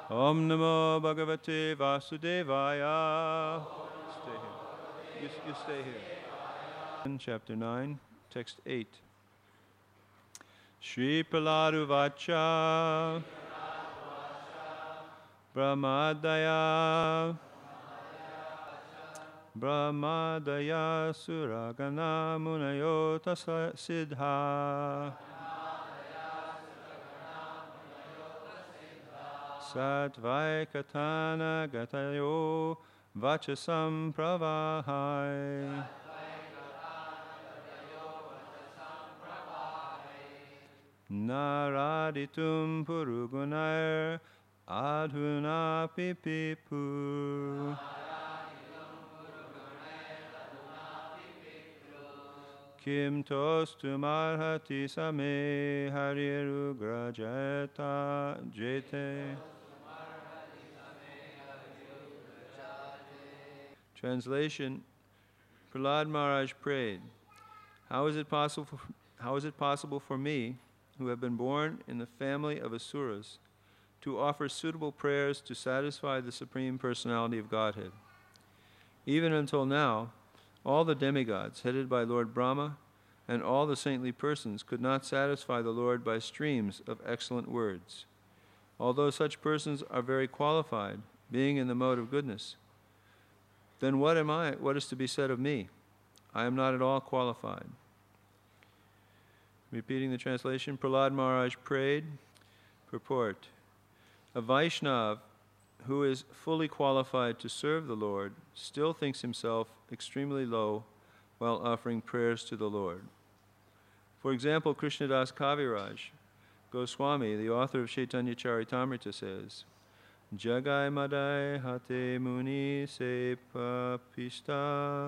Om Namo Bhagavate Vasudevaya. Stay here. You stay here. In chapter 9, text 8. Shri Prahladu Vacha Brahmadaya Suragana Munayo Tasa Siddha Satvaikatana Gatayo Vachasam Pravahai Naraditum Purugunair Adhuna Pipipu Kim Tostumarhati Same Harirugra Jete. Translation. Prahlad Maharaj prayed, How is it possible for me, who have been born in the family of Asuras, to offer suitable prayers to satisfy the Supreme Personality of Godhead? Even until now, all the demigods, headed by Lord Brahma, and all the saintly persons could not satisfy the Lord by streams of excellent words. Although such persons are very qualified, being in the mode of goodness, then what am I? What is to be said of me? I am not at all qualified. Repeating the translation, Prahlad Maharaj prayed. Purport. A Vaishnav who is fully qualified to serve the Lord still thinks himself extremely low while offering prayers to the Lord. For example, Krishnadas Kaviraj Goswami, the author of Chaitanya Charitamrita, says, Jagai Madai Hate Muni Se Papista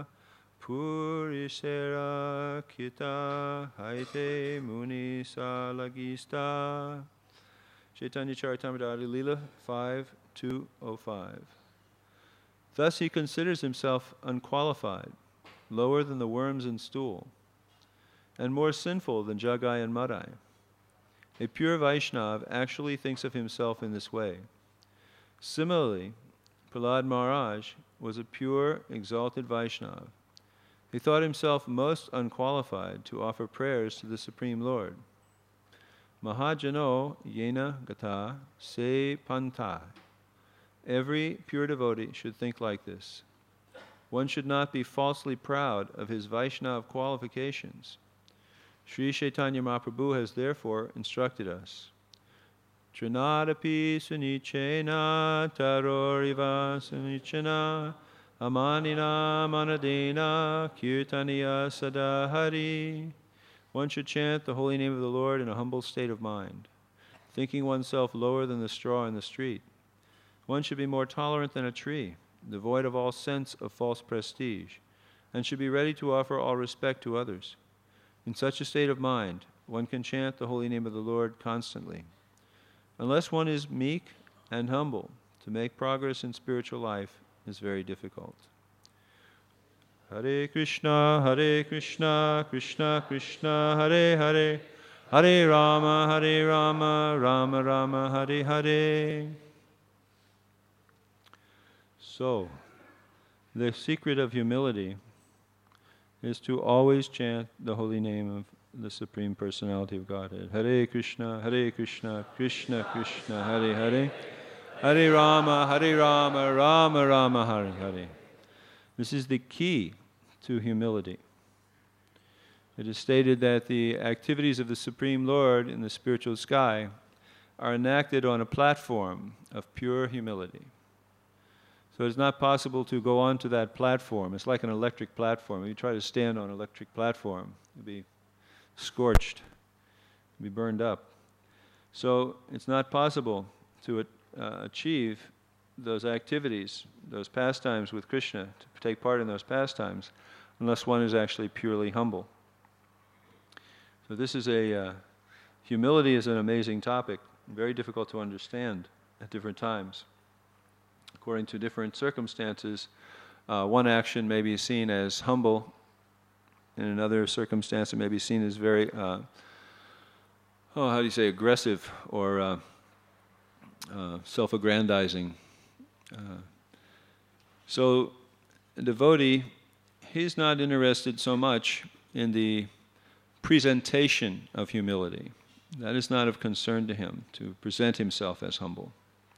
Purishera Kita Haite Muni Salagista. Chaitanya Charitamrita Adi Lila 5:205. Thus he considers himself unqualified, lower than the worms in stool, and more sinful than Jagai and Madai. A pure Vaishnav actually thinks of himself in this way. Similarly, Prahlad Maharaj was a pure, exalted Vaishnav. He thought himself most unqualified to offer prayers to the Supreme Lord. Mahajano yena gata se panta. Every pure devotee should think like this. One should not be falsely proud of his Vaishnav qualifications. Sri Chaitanya Mahaprabhu has therefore instructed us. Trinadapi sunichena taroriva sunichena amanina manadena kirtaniya sadahari. One should chant the holy name of the Lord in a humble state of mind, thinking oneself lower than the straw in the street. One should be more tolerant than a tree, devoid of all sense of false prestige, and should be ready to offer all respect to others. In such a state of mind, one can chant the holy name of the Lord constantly. Unless one is meek and humble, to make progress in spiritual life is very difficult. Hare Krishna, Krishna Krishna, Hare Hare, Hare Rama, Rama Rama, Hare Hare. So, the secret of humility is to always chant the holy name of the Supreme Personality of Godhead. Hare Krishna, Krishna Krishna, Hare Hare, Hare Rama, Rama Rama, Hare Hare. This is the key to humility. It is stated that the activities of the Supreme Lord in the spiritual sky are enacted on a platform of pure humility. So it's not possible to go onto that platform. It's like an electric platform. If you try to stand on an electric platform, you'll be scorched, you'll be burned up. So it's not possible to achieve those activities, those pastimes with Krishna, to take part in those pastimes, unless one is actually purely humble. So this is humility is an amazing topic, very difficult to understand at different times. According to different circumstances, one action may be seen as humble, in another circumstance it may be seen as very, aggressive or self-aggrandizing. So a devotee, he's not interested so much in the presentation of humility. That is not of concern to him, to present himself as humble.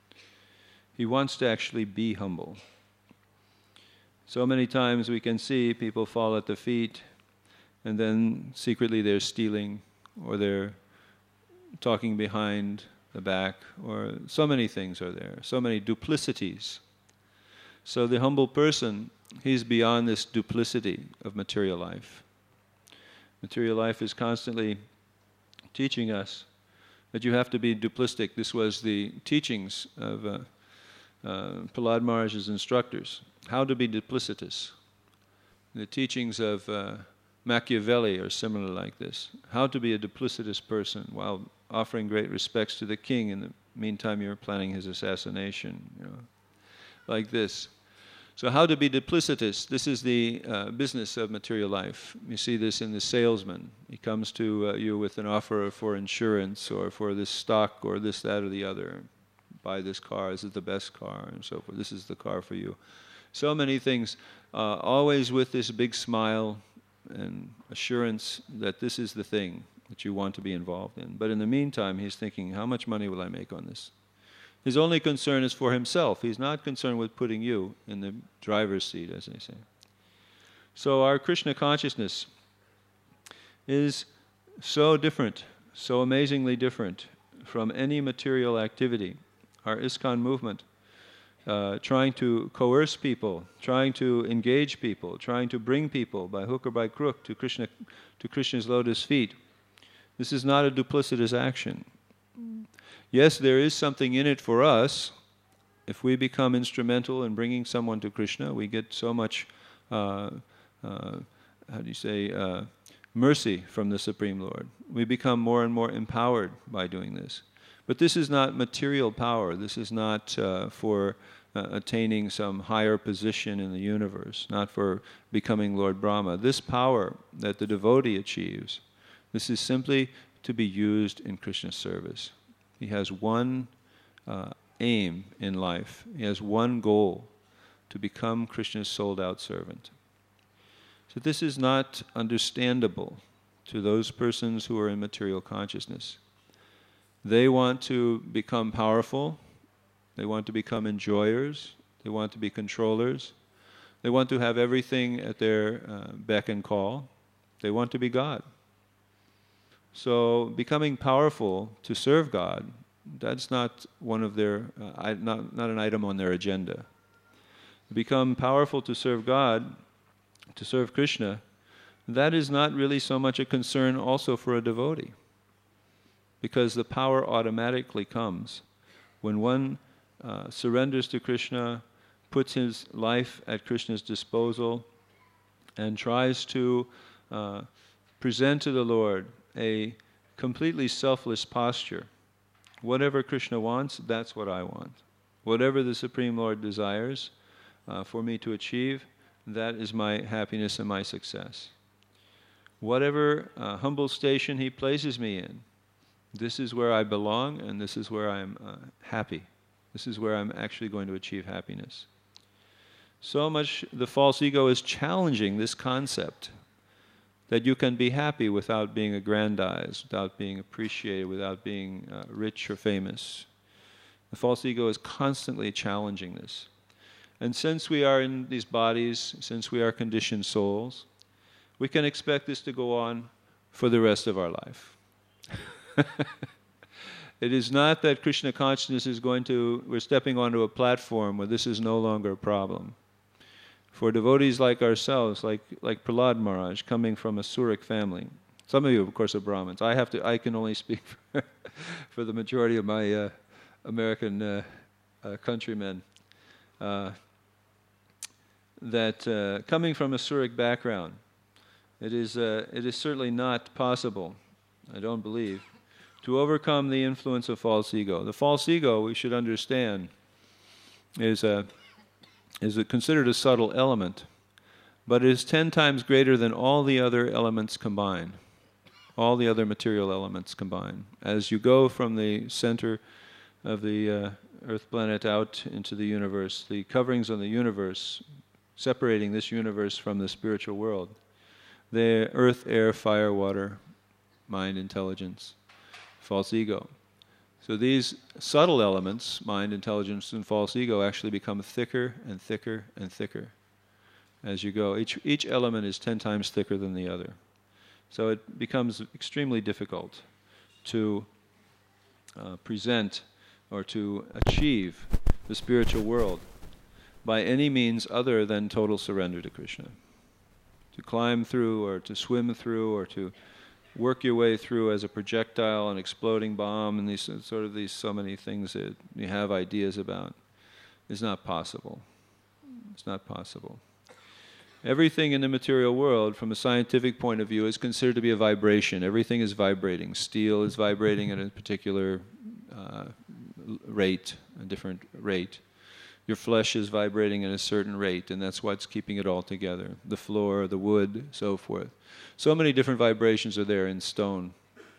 He wants to actually be humble. So many times we can see people fall at the feet, and then secretly they're stealing, or they're talking behind the back, or so many things are there, so many duplicities. So the humble person, he's beyond this duplicity of material life. Material life is constantly teaching us that you have to be duplistic. This was the teachings of Prahlad Maharaj's instructors, how to be duplicitous. The teachings of Machiavelli are similar like this. How to be a duplicitous person while offering great respects to the king. In the meantime, you're planning his assassination, like this. So how to be duplicitous, this is the business of material life. You see this in the salesman. He comes to you with an offer for insurance or for this stock or this, that, or the other. Buy this car, this is the best car, and so forth. This is the car for you. So many things, always with this big smile and assurance that this is the thing that you want to be involved in. But in the meantime, he's thinking, how much money will I make on this? His only concern is for himself. He's not concerned with putting you in the driver's seat, as they say. So our Krishna consciousness is so different, so amazingly different from any material activity. Our ISKCON movement, trying to coerce people, trying to engage people, trying to bring people by hook or by crook to Krishna's lotus feet. This is not a duplicitous action. Yes, there is something in it for us. If we become instrumental in bringing someone to Krishna, we get so much, mercy from the Supreme Lord. We become more and more empowered by doing this. But this is not material power. This is not for attaining some higher position in the universe, not for becoming Lord Brahma. This power that the devotee achieves, this is simply to be used in Krishna's service. He has one aim in life. He has one goal, to become Krishna's sold-out servant. So this is not understandable to those persons who are in material consciousness. They want to become powerful. They want to become enjoyers. They want to be controllers. They want to have everything at their beck and call. They want to be God. So becoming powerful to serve God, that's not one of their, not an item on their agenda. Become powerful to serve God, to serve Krishna, that is not really so much a concern also for a devotee. Because the power automatically comes when one surrenders to Krishna, puts his life at Krishna's disposal, and tries to present to the Lord a completely selfless posture. Whatever Krishna wants, that's what I want. Whatever the Supreme Lord desires for me to achieve, that is my happiness and my success. Whatever humble station He places me in, this is where I belong and this is where I'm happy. This is where I'm actually going to achieve happiness. So much the false ego is challenging this concept that you can be happy without being aggrandized, without being appreciated, without being rich or famous. The false ego is constantly challenging this. And since we are in these bodies, since we are conditioned souls, we can expect this to go on for the rest of our life. It is not that Krishna consciousness is we're stepping onto a platform where this is no longer a problem. For devotees like ourselves, like Prahlad Maharaj, coming from a Surik family. Some of you, of course, are Brahmins. I can only speak for the majority of my American countrymen. That coming from a Surik background, it is certainly not possible, I don't believe, to overcome the influence of false ego. The false ego, we should understand, is considered a subtle element, but it is 10 times greater than all the other elements combined, all the other material elements combined. As you go from the center Earth planet out into the universe, the coverings on the universe, separating this universe from the spiritual world. The earth, air, fire, water, mind, intelligence, false ego. So these subtle elements, mind, intelligence, and false ego, actually become thicker and thicker and thicker as you go. Each element is 10 times thicker than the other. So it becomes extremely difficult to present or to achieve the spiritual world by any means other than total surrender to Krishna. To climb through or to swim through or to work your way through as a projectile, an exploding bomb, and these so many things that you have ideas about is not possible. It's not possible. Everything in the material world, from a scientific point of view, is considered to be a vibration. Everything is vibrating. Steel is vibrating at a particular rate, a different rate. Your flesh is vibrating at a certain rate, and that's what's keeping it all together. The floor, the wood, so forth. So many different vibrations are there in stone.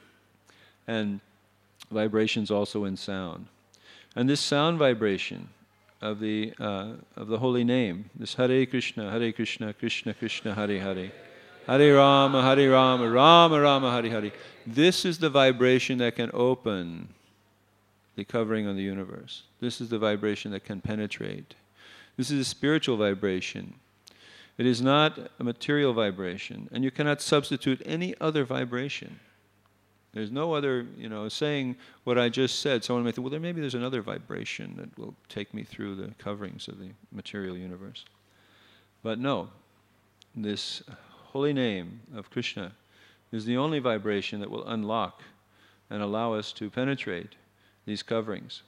And vibrations also in sound. And this sound vibration of the holy name, this Hare Krishna, Krishna Krishna, Hare Hare, Hare Rama, Rama Rama, Hare Hare. This is the vibration that can open the covering on the universe. This is the vibration that can penetrate. This is a spiritual vibration. It is not a material vibration, and you cannot substitute any other vibration. There's no other, saying what I just said. Someone may think, well, maybe there's another vibration that will take me through the coverings of the material universe. But no, this holy name of Krishna is the only vibration that will unlock and allow us to penetrate these coverings.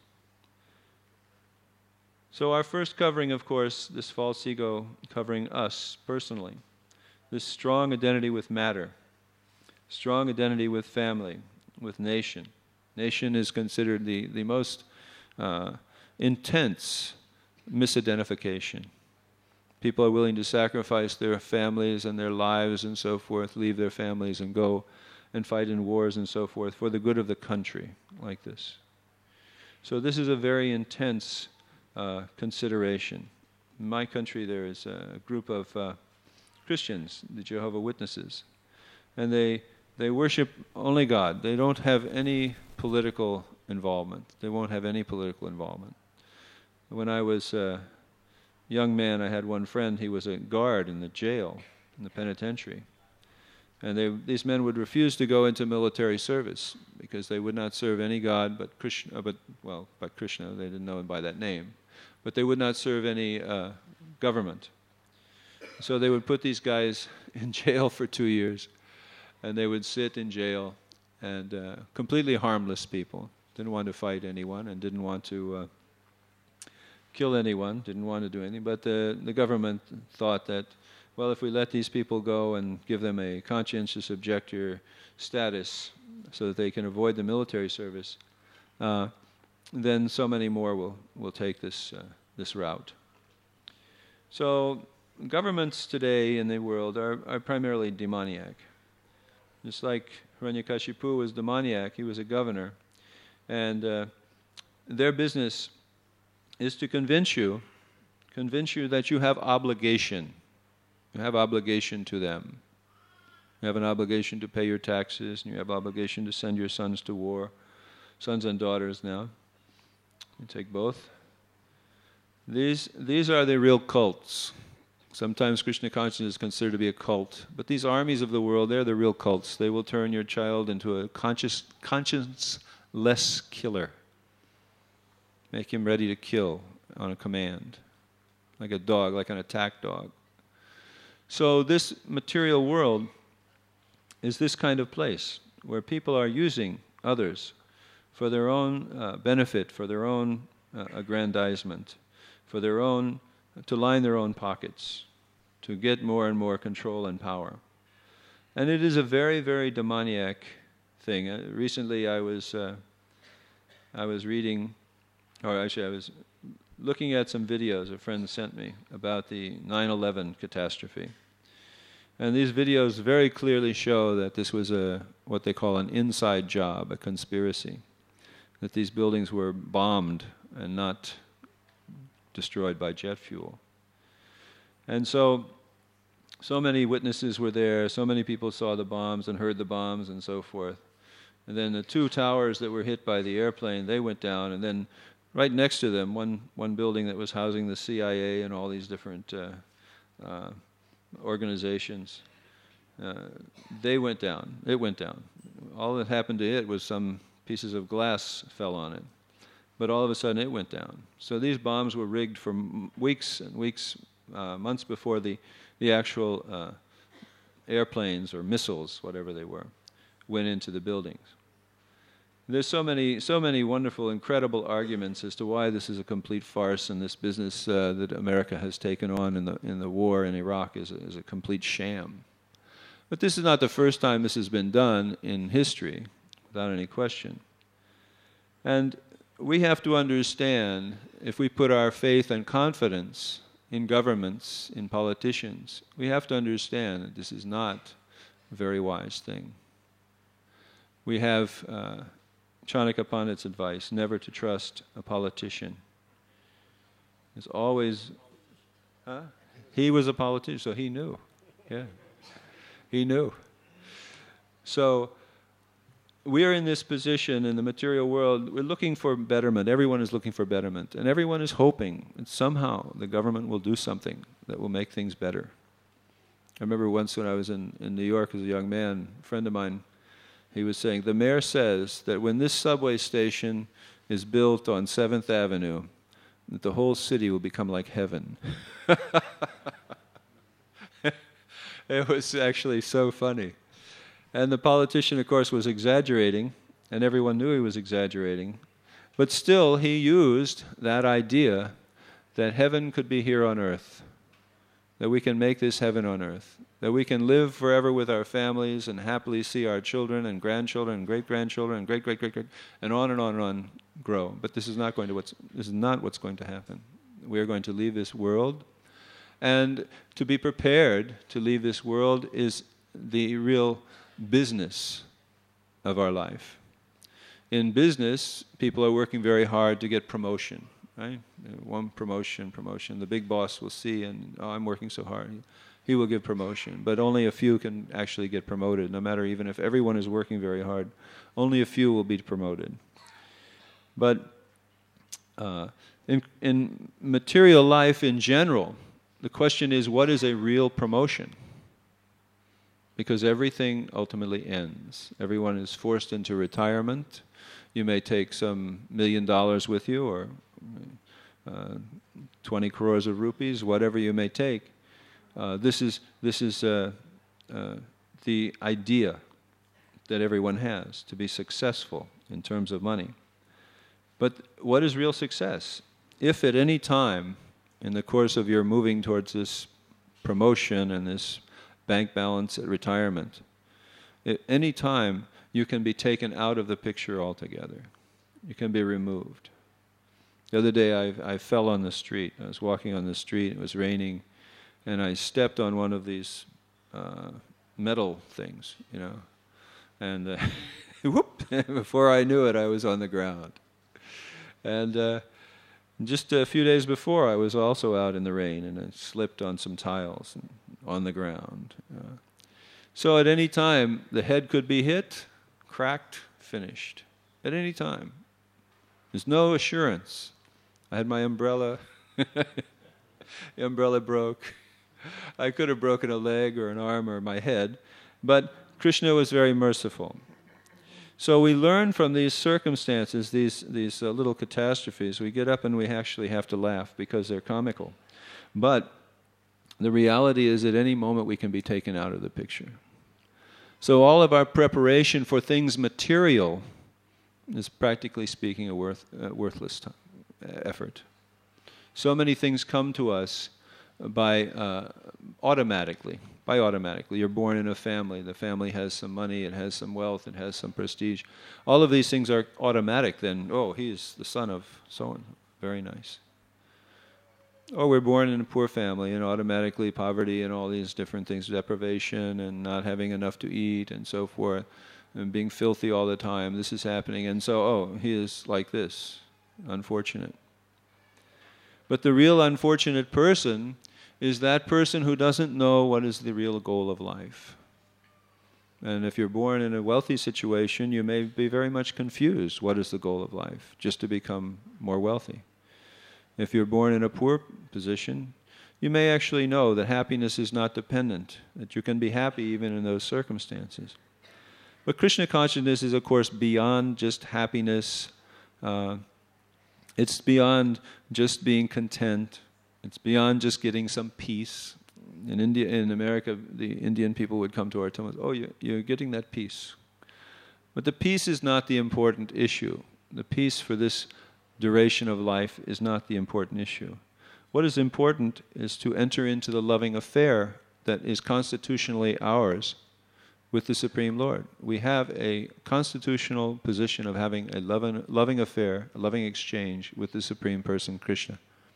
So our first covering, of course, this false ego covering us personally, this strong identity with matter, strong identity with family, with nation. Nation is considered the most intense misidentification. People are willing to sacrifice their families and their lives and so forth, leave their families and go and fight in wars and so forth for the good of the country, like this. So this is a very intense consideration. In my country there is a group of Christians, the Jehovah's Witnesses, and they worship only God. They don't have any political involvement. They won't have any political involvement. When I was a young man, I had one friend, he was a guard in the jail, in the penitentiary. And these men would refuse to go into military service because they would not serve any god but Krishna, but Krishna, they didn't know him by that name. But they would not serve any government. So they would put these guys in jail for 2 years. And they would sit in jail, and completely harmless people. Didn't want to fight anyone and didn't want to kill anyone, didn't want to do anything. But the government thought that, well, if we let these people go and give them a conscientious objector status so that they can avoid the military service, then so many more will take this route. So governments today in the world are primarily demoniac. Just like Hiranyakashipu was demoniac, he was a governor. And their business is to convince you that you have obligation. You have obligation to them. You have an obligation to pay your taxes, and you have obligation to send your sons to war. Sons and daughters now. You take both. These are the real cults. Sometimes Krishna consciousness is considered to be a cult. But these armies of the world, they're the real cults. They will turn your child into a conscience-less killer. Make him ready to kill on a command. Like a dog, like an attack dog. So this material world is this kind of place where people are using others for their own benefit, for their own aggrandizement, for their own, to line their own pockets, to get more and more control and power. And it is a very, very demoniac thing. Recently I was reading, or actually I was looking at some videos a friend sent me about the 9/11 catastrophe. And these videos very clearly show that this was what they call an inside job, a conspiracy. that these buildings were bombed and not destroyed by jet fuel. And so many witnesses were there, so many people saw the bombs and heard the bombs and so forth. And then the 2 towers that were hit by the airplane, they went down, and then right next to them, one building that was housing the CIA and all these different organizations, they went down. It went down. All that happened to it was some pieces of glass fell on it. But all of a sudden it went down. So these bombs were rigged for weeks and weeks, months before the actual airplanes or missiles, whatever they were, went into the buildings. There's so many wonderful, incredible arguments as to why this is a complete farce, and this business that America has taken on in the war in Iraq is a complete sham. But this is not the first time this has been done in history, without any question. And we have to understand, if we put our faith and confidence in governments, in politicians, we have to understand that this is not a very wise thing. We have Chanakya Pandit's advice, never to trust a politician. It's always, he was a politician, so he knew. Yeah, he knew. So we are in this position in the material world, we're looking for betterment. Everyone is looking for betterment. And everyone is hoping that somehow the government will do something that will make things better. I remember once when I was in New York as a young man, a friend of mine, he was saying, the mayor says that when this subway station is built on 7th Avenue, that the whole city will become like heaven. It was actually so funny. And the politician, of course, was exaggerating, and everyone knew he was exaggerating. But still, he used that idea that heaven could be here on earth, that we can make this heaven on earth, that we can live forever with our families and happily see our children and grandchildren and great-grandchildren and great-great-great-great, and on grow. But this is not what's going to happen. We are going to leave this world, and to be prepared to leave this world is the real business of our life. In business, people are working very hard to get promotion, right? One promotion. The big boss will see, and I'm working so hard. He will give promotion, but only a few can actually get promoted. No matter, even if everyone is working very hard, only a few will be promoted. But in material life in general, the question is, what is a real promotion? Because everything ultimately ends. Everyone is forced into retirement. You may take some $1 million with you, or 20 crores of rupees, whatever you may take. This is the idea that everyone has, to be successful in terms of money. But what is real success? If at any time in the course of your moving towards this promotion and this bank balance at retirement, at any time you can be taken out of the picture altogether. You can be removed. The other day I fell on the street. I was walking on the street, it was raining, and I stepped on one of these metal things, and whoop! Before I knew it, I was on the ground. And just a few days before, I was also out in the rain, and I slipped on some tiles and on the ground. So at any time, the head could be hit, cracked, finished. At any time. There's no assurance. I had my umbrella. The umbrella broke. I could have broken a leg or an arm or my head, but Krishna was very merciful. So we learn from these circumstances, these little catastrophes. We get up and we actually have to laugh because they're comical. But the reality is at any moment we can be taken out of the picture. So all of our preparation for things material is, practically speaking, a worthless effort. So many things come to us automatically. You're born in a family. The family has some money, it has some wealth, it has some prestige. All of these things are automatic then. Oh, he's the son of so-and-so. Very nice. Or we're born in a poor family, and automatically poverty and all these different things, deprivation and not having enough to eat and so forth. and being filthy all the time. This is happening, and so, he is like this. Unfortunate. But the real unfortunate person is that person who doesn't know what is the real goal of life. And if you're born in a wealthy situation, you may be very much confused. What is the goal of life? Just to become more wealthy. If you're born in a poor position, you may actually know that happiness is not dependent, that you can be happy even in those circumstances. But Krishna consciousness is, of course, beyond just happiness. It's beyond just being content. It's beyond just getting some peace. In India, in America, the Indian people would come to our temples. Oh, you're getting that peace. But the peace is not the important issue. The peace for this duration of life is not the important issue. What is important is to enter into the loving affair that is constitutionally ours with the Supreme Lord. We have a constitutional position of having a loving affair, a loving exchange with the Supreme Person, Krishna.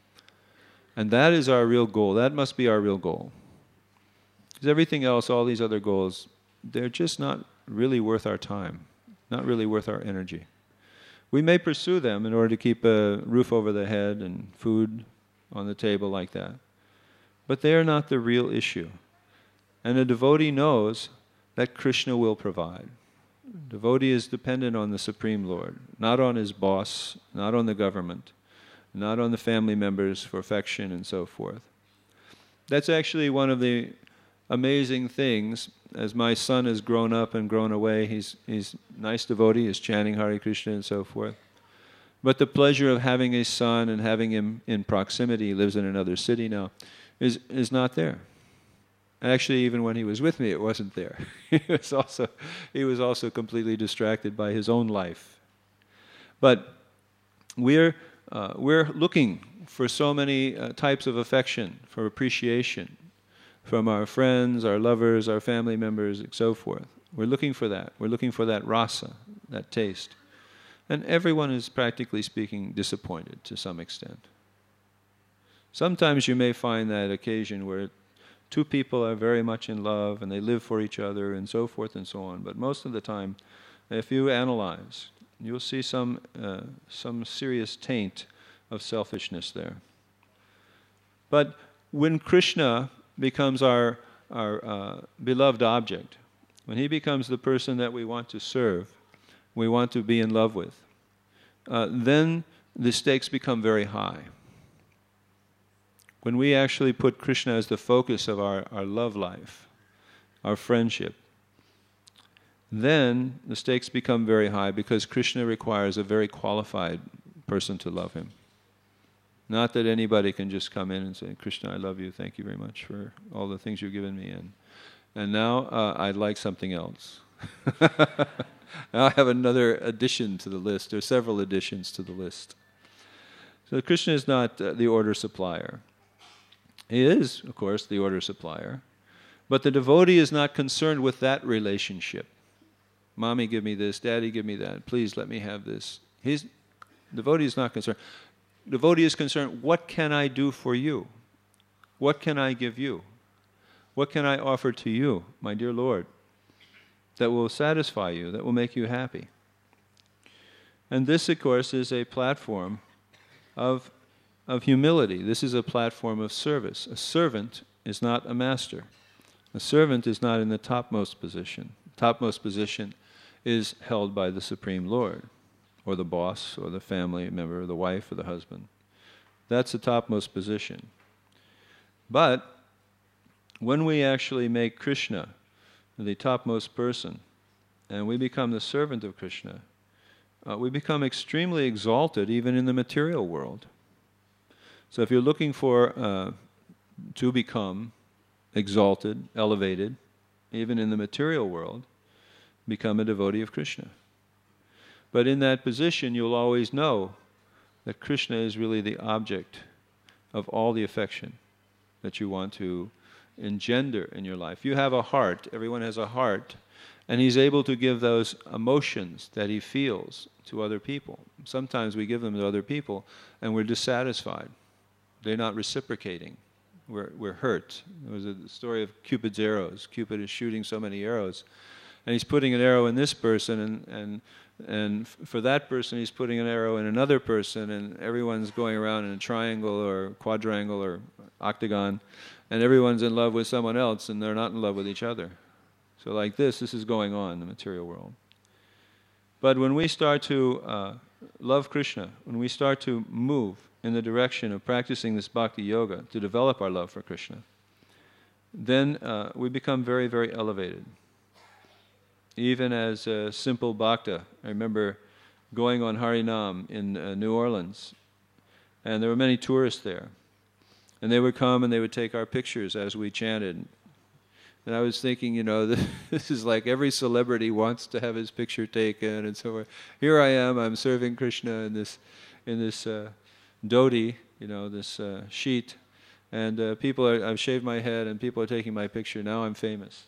And that is our real goal. That must be our real goal. Because everything else, all these other goals, they're just not really worth our time, not really worth our energy. We may pursue them in order to keep a roof over the head and food on the table like that. But they are not the real issue. And a devotee knows that Krishna will provide. Devotee is dependent on the Supreme Lord, not on his boss, not on the government, not on the family members for affection and so forth. That's actually one of the amazing things. As my son has grown up and grown away, he's a nice devotee, he's chanting Hare Krishna and so forth. But the pleasure of having a son and having him in proximity, he lives in another city now, is not there. Actually, even when he was with me, it wasn't there. He was also completely distracted by his own life. But we're looking for so many types of affection, for appreciation, from our friends, our lovers, our family members, and so forth. We're looking for that. We're looking for that rasa, that taste. And everyone is, practically speaking, disappointed to some extent. Sometimes you may find that occasion where two people are very much in love and they live for each other and so forth and so on. But most of the time, if you analyze, you'll see some serious taint of selfishness there. But when Krishna becomes our beloved object, when he becomes the person that we want to serve, we want to be in love with, then the stakes become very high. When we actually put Krishna as the focus of our love life, our friendship, then the stakes become very high because Krishna requires a very qualified person to love him. Not that anybody can just come in and say, Krishna, I love you, thank you very much for all the things you've given me, and now I'd like something else. Now I have another addition to the list, or several additions to the list. So Krishna is not the order supplier. He is, of course, the order supplier, but the devotee is not concerned with that relationship. Mommy, give me this. Daddy, give me that. Please let me have this. Devotee is not concerned. Devotee is concerned, what can I do for you? What can I give you? What can I offer to you, my dear Lord, that will satisfy you, that will make you happy? And this, of course, is a platform of humility. This is a platform of service. A servant is not a master. A servant is not in the topmost position. Topmost position is held by the Supreme Lord, or the boss, or the family member, or the wife, or the husband. That's the topmost position. But when we actually make Krishna the topmost person, and we become the servant of Krishna, we become extremely exalted even in the material world. So if you're looking for to become exalted, elevated, even in the material world, become a devotee of Krishna. But in that position, you'll always know that Krishna is really the object of all the affection that you want to engender in your life. You have a heart, everyone has a heart, and he's able to give those emotions that he feels to other people. Sometimes we give them to other people and we're dissatisfied. They're not reciprocating. We're hurt. There was a story of Cupid's arrows. Cupid is shooting so many arrows, and he's putting an arrow in this person, and for that person he's putting an arrow in another person, and everyone's going around in a triangle or quadrangle or octagon, and everyone's in love with someone else, and they're not in love with each other. So like this is going on in the material world. But when we start to love Krishna, when we start to move in the direction of practicing this bhakti yoga to develop our love for Krishna, then we become very, very elevated. Even as a simple bhakta, I remember going on Harinam in New Orleans, and there were many tourists there. And they would come and they would take our pictures as we chanted. And I was thinking, this is like every celebrity wants to have his picture taken and so forth. Here I am, I'm serving Krishna in this dhoti, this sheet, and I've shaved my head and people are taking my picture. Now I'm famous.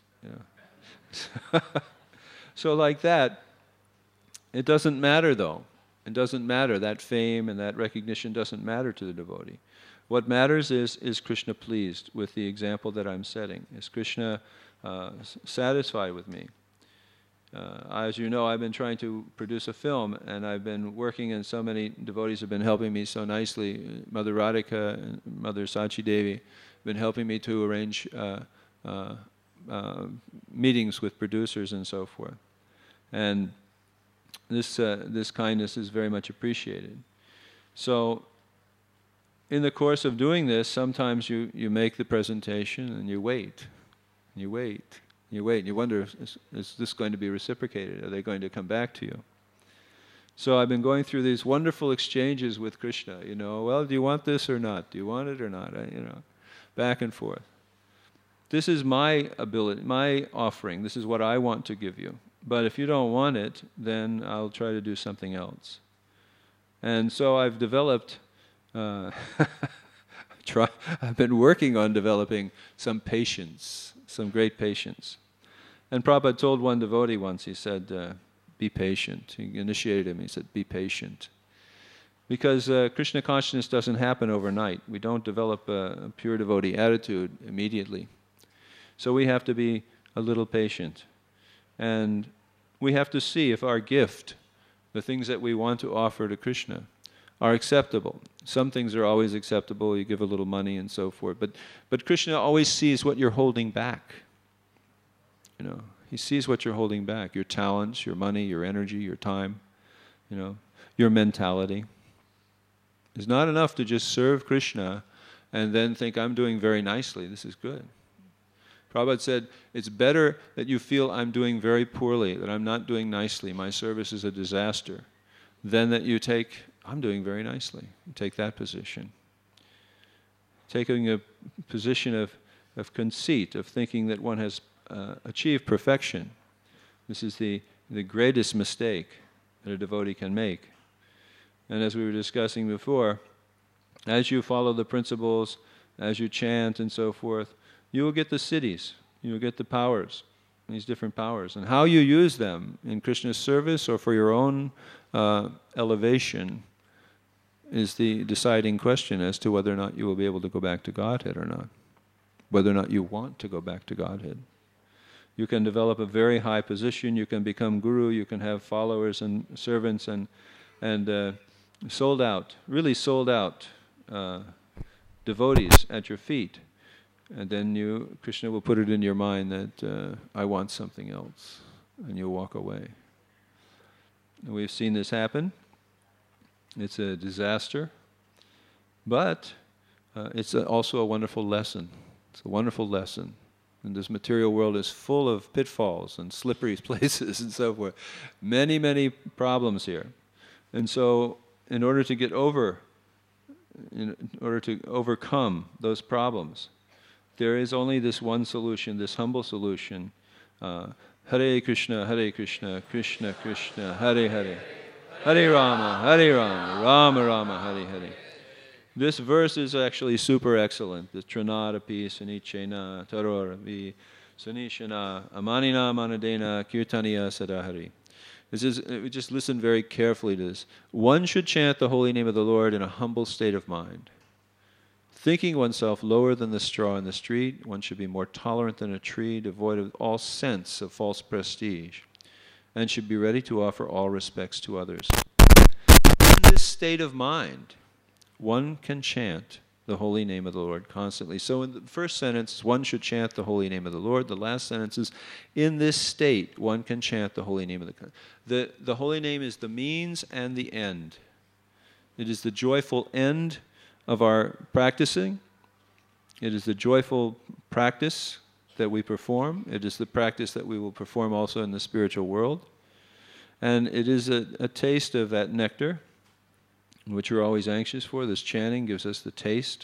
So like that, it doesn't matter though. It doesn't matter. That fame and that recognition doesn't matter to the devotee. What matters is Krishna pleased with the example that I'm setting? Is Krishna satisfied with me? As you know, I've been trying to produce a film, and I've been working, and so many devotees have been helping me so nicely. Mother Radhika and Mother Sachi Devi have been helping me to arrange meetings with producers and so forth. And this kindness is very much appreciated. So, in the course of doing this, sometimes you make the presentation and you wait, and you wait, and you wait, and you wonder, is this going to be reciprocated? Are they going to come back to you? So I've been going through these wonderful exchanges with Krishna, well, do you want this or not? Do you want it or not? Back and forth. This is my ability, my offering. This is what I want to give you. But if you don't want it, then I'll try to do something else. And so I've developed I've been working on developing some patience, some great patience. And Prabhupada told one devotee once, he said, be patient. He initiated him, he said, be patient. Because Krishna consciousness doesn't happen overnight. We don't develop a pure devotee attitude immediately. So we have to be a little patient. And we have to see if our gift, the things that we want to offer to Krishna, are acceptable. Some things are always acceptable, you give a little money and so forth, but Krishna always sees what you're holding back. He sees what you're holding back, your talents, your money, your energy, your time, your mentality. It's not enough to just serve Krishna and then think, I'm doing very nicely, this is good. Prabhupada said, it's better that you feel I'm doing very poorly, that I'm not doing nicely, my service is a disaster, than that you take, I'm doing very nicely. You take that position. Taking a position of conceit, of thinking that one has achieved perfection. This is the greatest mistake that a devotee can make. And as we were discussing before, as you follow the principles, as you chant and so forth, you will get the siddhis, you will get the powers, these different powers. And how you use them in Krishna's service or for your own elevation is the deciding question as to whether or not you will be able to go back to Godhead or not, whether or not you want to go back to Godhead. You can develop a very high position, you can become guru, you can have followers and servants and sold out, really sold out devotees at your feet. And then Krishna will put it in your mind that I want something else, and you'll walk away. And we've seen this happen. It's a disaster, but it's also a wonderful lesson. It's a wonderful lesson. And this material world is full of pitfalls and slippery places and so forth. Many, many problems here. And so in order to get over, in order to overcome those problems, there is only this one solution, this humble solution. Hare Krishna, Krishna Krishna, Hare Hare. Hare Rama, Rama Rama, Hare Hare. This verse is actually super excellent. The Trinadapi, Sanichena, Taroravi, Sanishana, Amanina, Manadena, Kirtaniya, Sadahari. This is, we just listen very carefully to this. One should chant the holy name of the Lord in a humble state of mind. Thinking oneself lower than the straw in the street, one should be more tolerant than a tree, devoid of all sense of false prestige, and should be ready to offer all respects to others. In this state of mind, one can chant the holy name of the Lord constantly. So in the first sentence, one should chant the holy name of the Lord. The last sentence is, in this state, one can chant the holy name of the holy name is the means and the end. It is the joyful end of our practicing. It is the joyful practice that we perform. It is the practice that we will perform also in the spiritual world. And it is a taste of that nectar, which we're always anxious for. This chanting gives us the taste.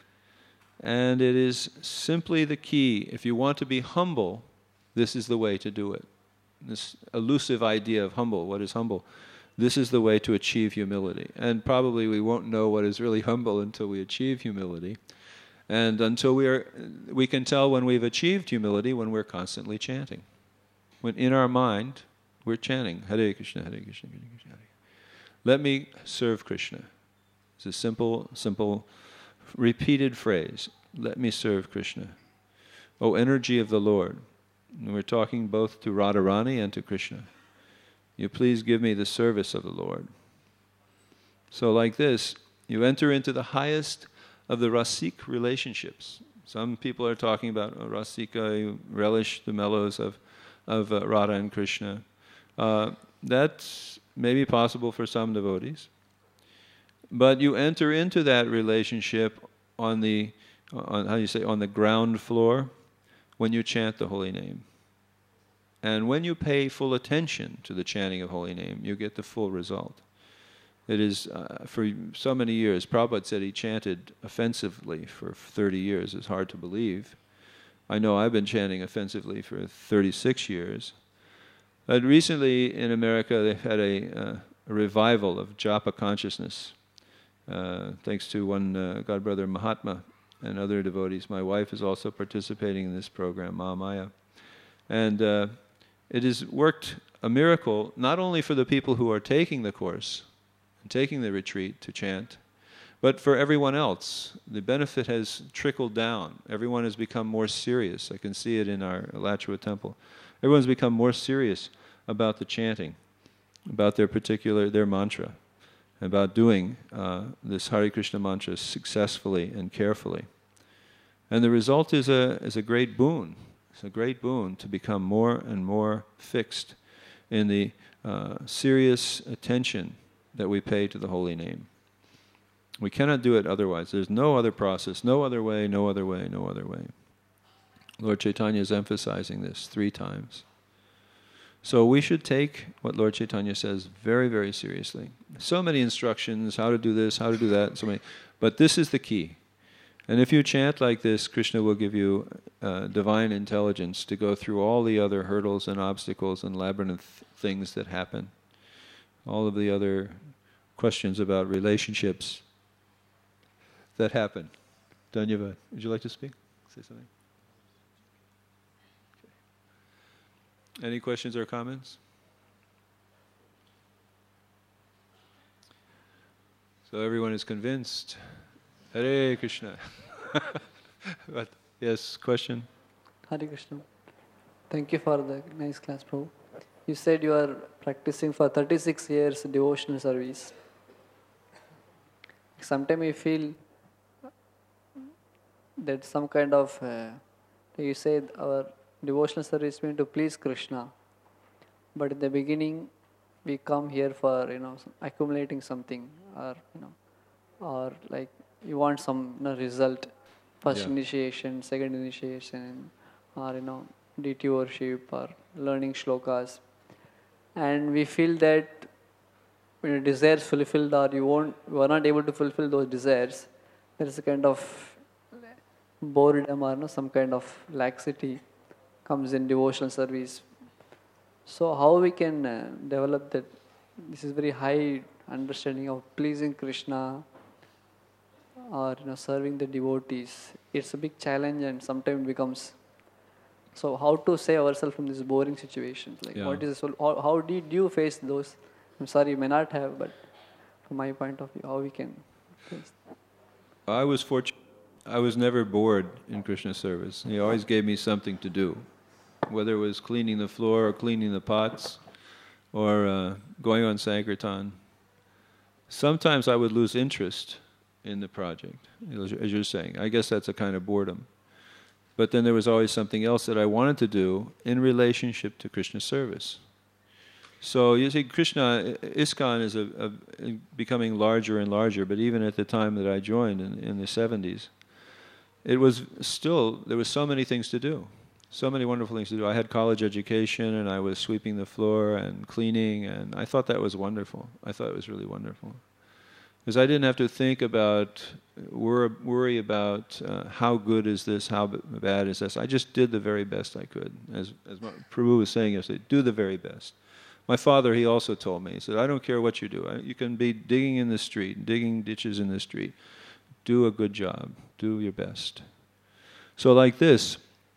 And it is simply the key. If you want to be humble, this is the way to do it. This elusive idea of humble, what is humble? This is the way to achieve humility. And probably we won't know what is really humble until we achieve humility. And until we can tell when we've achieved humility when we're constantly chanting. When in our mind, we're chanting, Hare Krishna, Hare Krishna, Hare Krishna, Hare. Let me serve Krishna. It's a simple, repeated phrase. Let me serve Krishna. O energy of the Lord. And we're talking both to Radharani and to Krishna. You please give me the service of the Lord. So like this, you enter into the highest of the rasik relationships. Some people are talking about rasika, you relish the mellows of Radha and Krishna. That's maybe possible for some devotees. But you enter into that relationship on the ground floor when you chant the holy name. And when you pay full attention to the chanting of holy name, you get the full result. It is, for so many years, Prabhupada said he chanted offensively for 30 years. It's hard to believe. I know I've been chanting offensively for 36 years. But recently in America, they've had a revival of japa consciousness, thanks to one godbrother Mahatma and other devotees. My wife is also participating in this program, Mahamaya. And it has worked a miracle, not only for the people who are taking the course, and taking the retreat to chant, but for everyone else. The benefit has trickled down. Everyone has become more serious. I can see it in our Alachua temple. Everyone's become more serious about the chanting, about their mantra, about doing this Hare Krishna mantra successfully and carefully. And the result is a great boon. It's a great boon to become more and more fixed in the serious attention that we pay to the holy name. We cannot do it otherwise. There's no other process, no other way, no other way, no other way. Lord Chaitanya is emphasizing this 3 times. So we should take what Lord Chaitanya says very, very seriously. So many instructions, how to do this, how to do that, so many. But this is the key. And if you chant like this, Krishna will give you divine intelligence to go through all the other hurdles and obstacles and labyrinth things that happen. All of the other questions about relationships that happen. Dhanyavad. Would you like to speak? Say something. Okay. Any questions or comments? So everyone is convinced. Hare Krishna. But, yes, question? Hare Krishna. Thank you for the nice class, Prabhu. You said you are practicing for 36 years devotional service. Sometimes you feel that some kind of, you said our devotional service means to please Krishna. But in the beginning, we come here for, accumulating something or like you want some result, first initiation, second initiation, or deity worship or learning shlokas. And we feel that when your desires fulfilled or you are not able to fulfill those desires, there is a kind of boredom or some kind of laxity comes in devotional service. So how we can develop that? This is very high understanding of pleasing Krishna or serving the devotees. It's a big challenge and sometimes it becomes. So how to save ourselves from these boring situations? Like what is how did you face those? I'm sorry, you may not have, but from my point of view, how we can face. I was fortunate I was never bored in Krishna service. He always gave me something to do, whether it was cleaning the floor or cleaning the pots or going on Sankirtan. Sometimes I would lose interest in the project, as you're saying. I guess that's a kind of boredom. But then there was always something else that I wanted to do in relationship to Krishna service. So you see, Krishna, ISKCON is becoming larger and larger, but even at the time that I joined in the 70s, it was still, there was so many things to do, so many wonderful things to do. I had college education and I was sweeping the floor and cleaning, and I thought that was wonderful. I thought it was really wonderful. Because I didn't have to think about, worry about how good is this, how bad is this. I just did the very best I could. As Prabhu was saying yesterday, do the very best. My father, he also told me, he said, I don't care what you do. You can be digging in the street, digging ditches in the street. Do a good job. Do your best. So like this,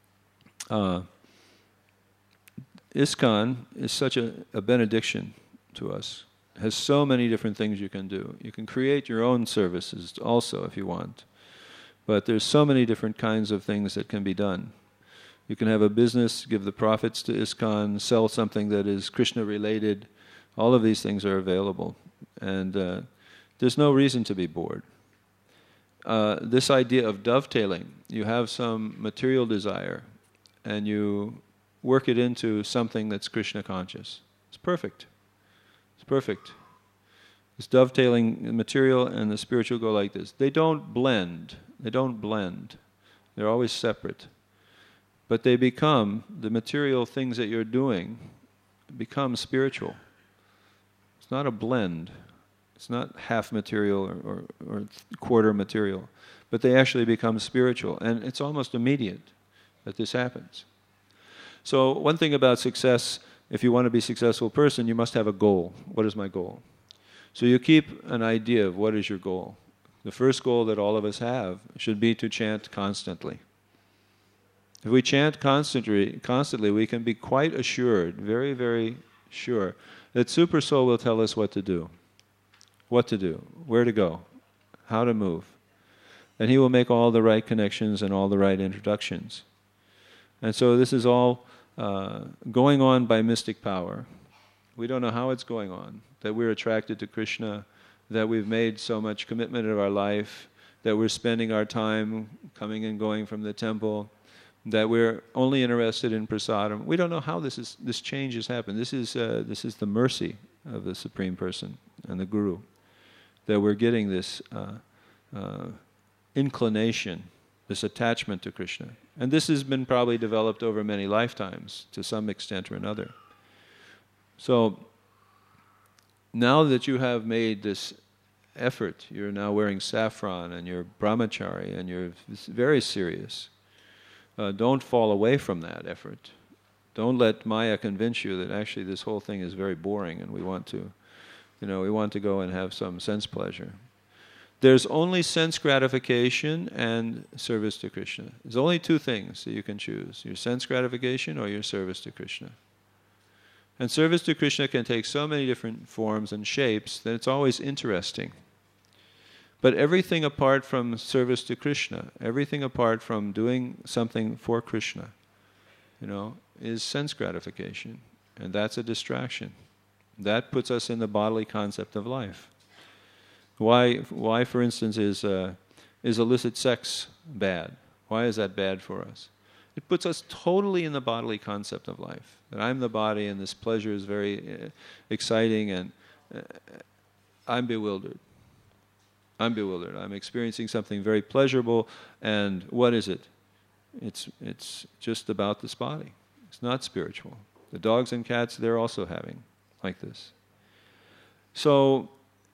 ISKCON is such a benediction to us. It has so many different things you can do. You can create your own services also if you want. But there's so many different kinds of things that can be done. You can have a business, give the profits to ISKCON, sell something that is Krishna related. All of these things are available. And there's no reason to be bored. This idea of dovetailing, you have some material desire and you work it into something that's Krishna conscious. It's perfect. It's perfect. This dovetailing, the material and the spiritual go like this. They don't blend. They don't blend. They're always separate. But they become, the material things that you're doing become spiritual. It's not a blend. It's not half material or quarter material. But they actually become spiritual. And it's almost immediate that this happens. So one thing about success, if you want to be a successful person, you must have a goal. What is my goal? So you keep an idea of what is your goal. The first goal that all of us have should be to chant constantly. If we chant constantly, we can be quite assured, very, very sure, that Super Soul will tell us what to do, where to go, how to move. And he will make all the right connections and all the right introductions. And so this is all going on by mystic power. We don't know how it's going on, that we're attracted to Krishna, that we've made so much commitment of our life, that we're spending our time coming and going from the temple, that we're only interested in prasadam. We don't know how this change has happened. This is the mercy of the Supreme Person and the Guru, that we're getting this inclination, this attachment to Krishna. And this has been probably developed over many lifetimes to some extent or another. So now that you have made this effort, you're now wearing saffron and you're brahmachari and you're very serious. Don't fall away from that effort. Don't let Maya convince you that actually this whole thing is very boring and we want to go and have some sense pleasure. There's only sense gratification and service to Krishna. There's only two things that you can choose, your sense gratification or your service to Krishna. And service to Krishna can take so many different forms and shapes that it's always interesting. But everything apart from service to Krishna, everything apart from doing something for Krishna, is sense gratification. And that's a distraction. That puts us in the bodily concept of life. Why, for instance, is illicit sex bad? Why is that bad for us? It puts us totally in the bodily concept of life. That I'm the body and this pleasure is very exciting and I'm bewildered. I'm experiencing something very pleasurable, and what is it? It's just about this body. It's not spiritual. The dogs and cats, they're also having like this. So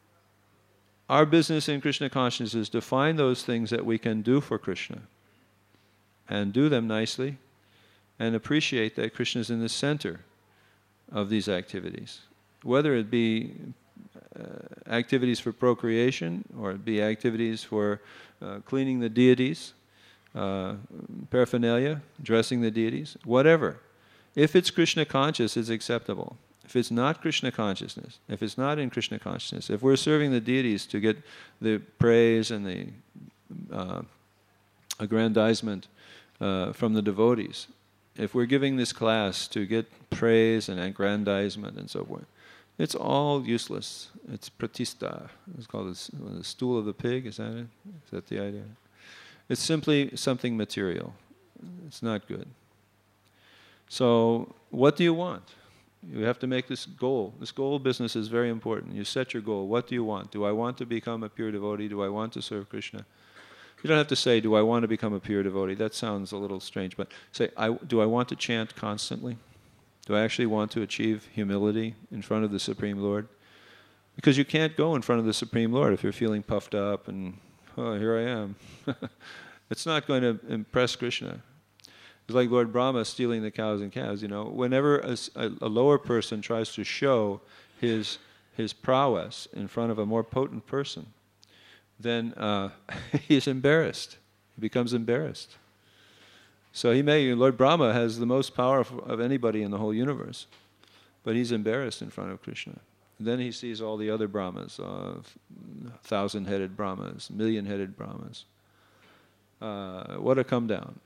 our business in Krishna consciousness is to find those things that we can do for Krishna and do them nicely and appreciate that Krishna is in the center of these activities. Whether it be activities for procreation or it be activities for cleaning the deities, paraphernalia, dressing the deities, whatever. If it's Krishna conscious, it's acceptable. If it's not Krishna consciousness, if it's not in Krishna consciousness, if we're serving the deities to get the praise and the aggrandizement from the devotees. If we're giving this class to get praise and aggrandizement and so forth, it's all useless. It's pratista. It's called the stool of the pig, is that it? Is that the idea? It's simply something material. It's not good. So, what do you want? You have to make this goal. This goal business is very important. You set your goal. What do you want? Do I want to become a pure devotee? Do I want to serve Krishna? You don't have to say, do I want to become a pure devotee? That sounds a little strange, but say, do I want to chant constantly? Do I actually want to achieve humility in front of the Supreme Lord? Because you can't go in front of the Supreme Lord if you're feeling puffed up and, oh, here I am. It's not going to impress Krishna. It's like Lord Brahma stealing the cows and calves, you know. Whenever a lower person tries to show his prowess in front of a more potent person, then he's embarrassed. He becomes embarrassed. So Lord Brahma has the most power of anybody in the whole universe, but he's embarrassed in front of Krishna. And then he sees all the other Brahmas, 1,000-headed Brahmas, 1,000,000-headed Brahmas. What a come down.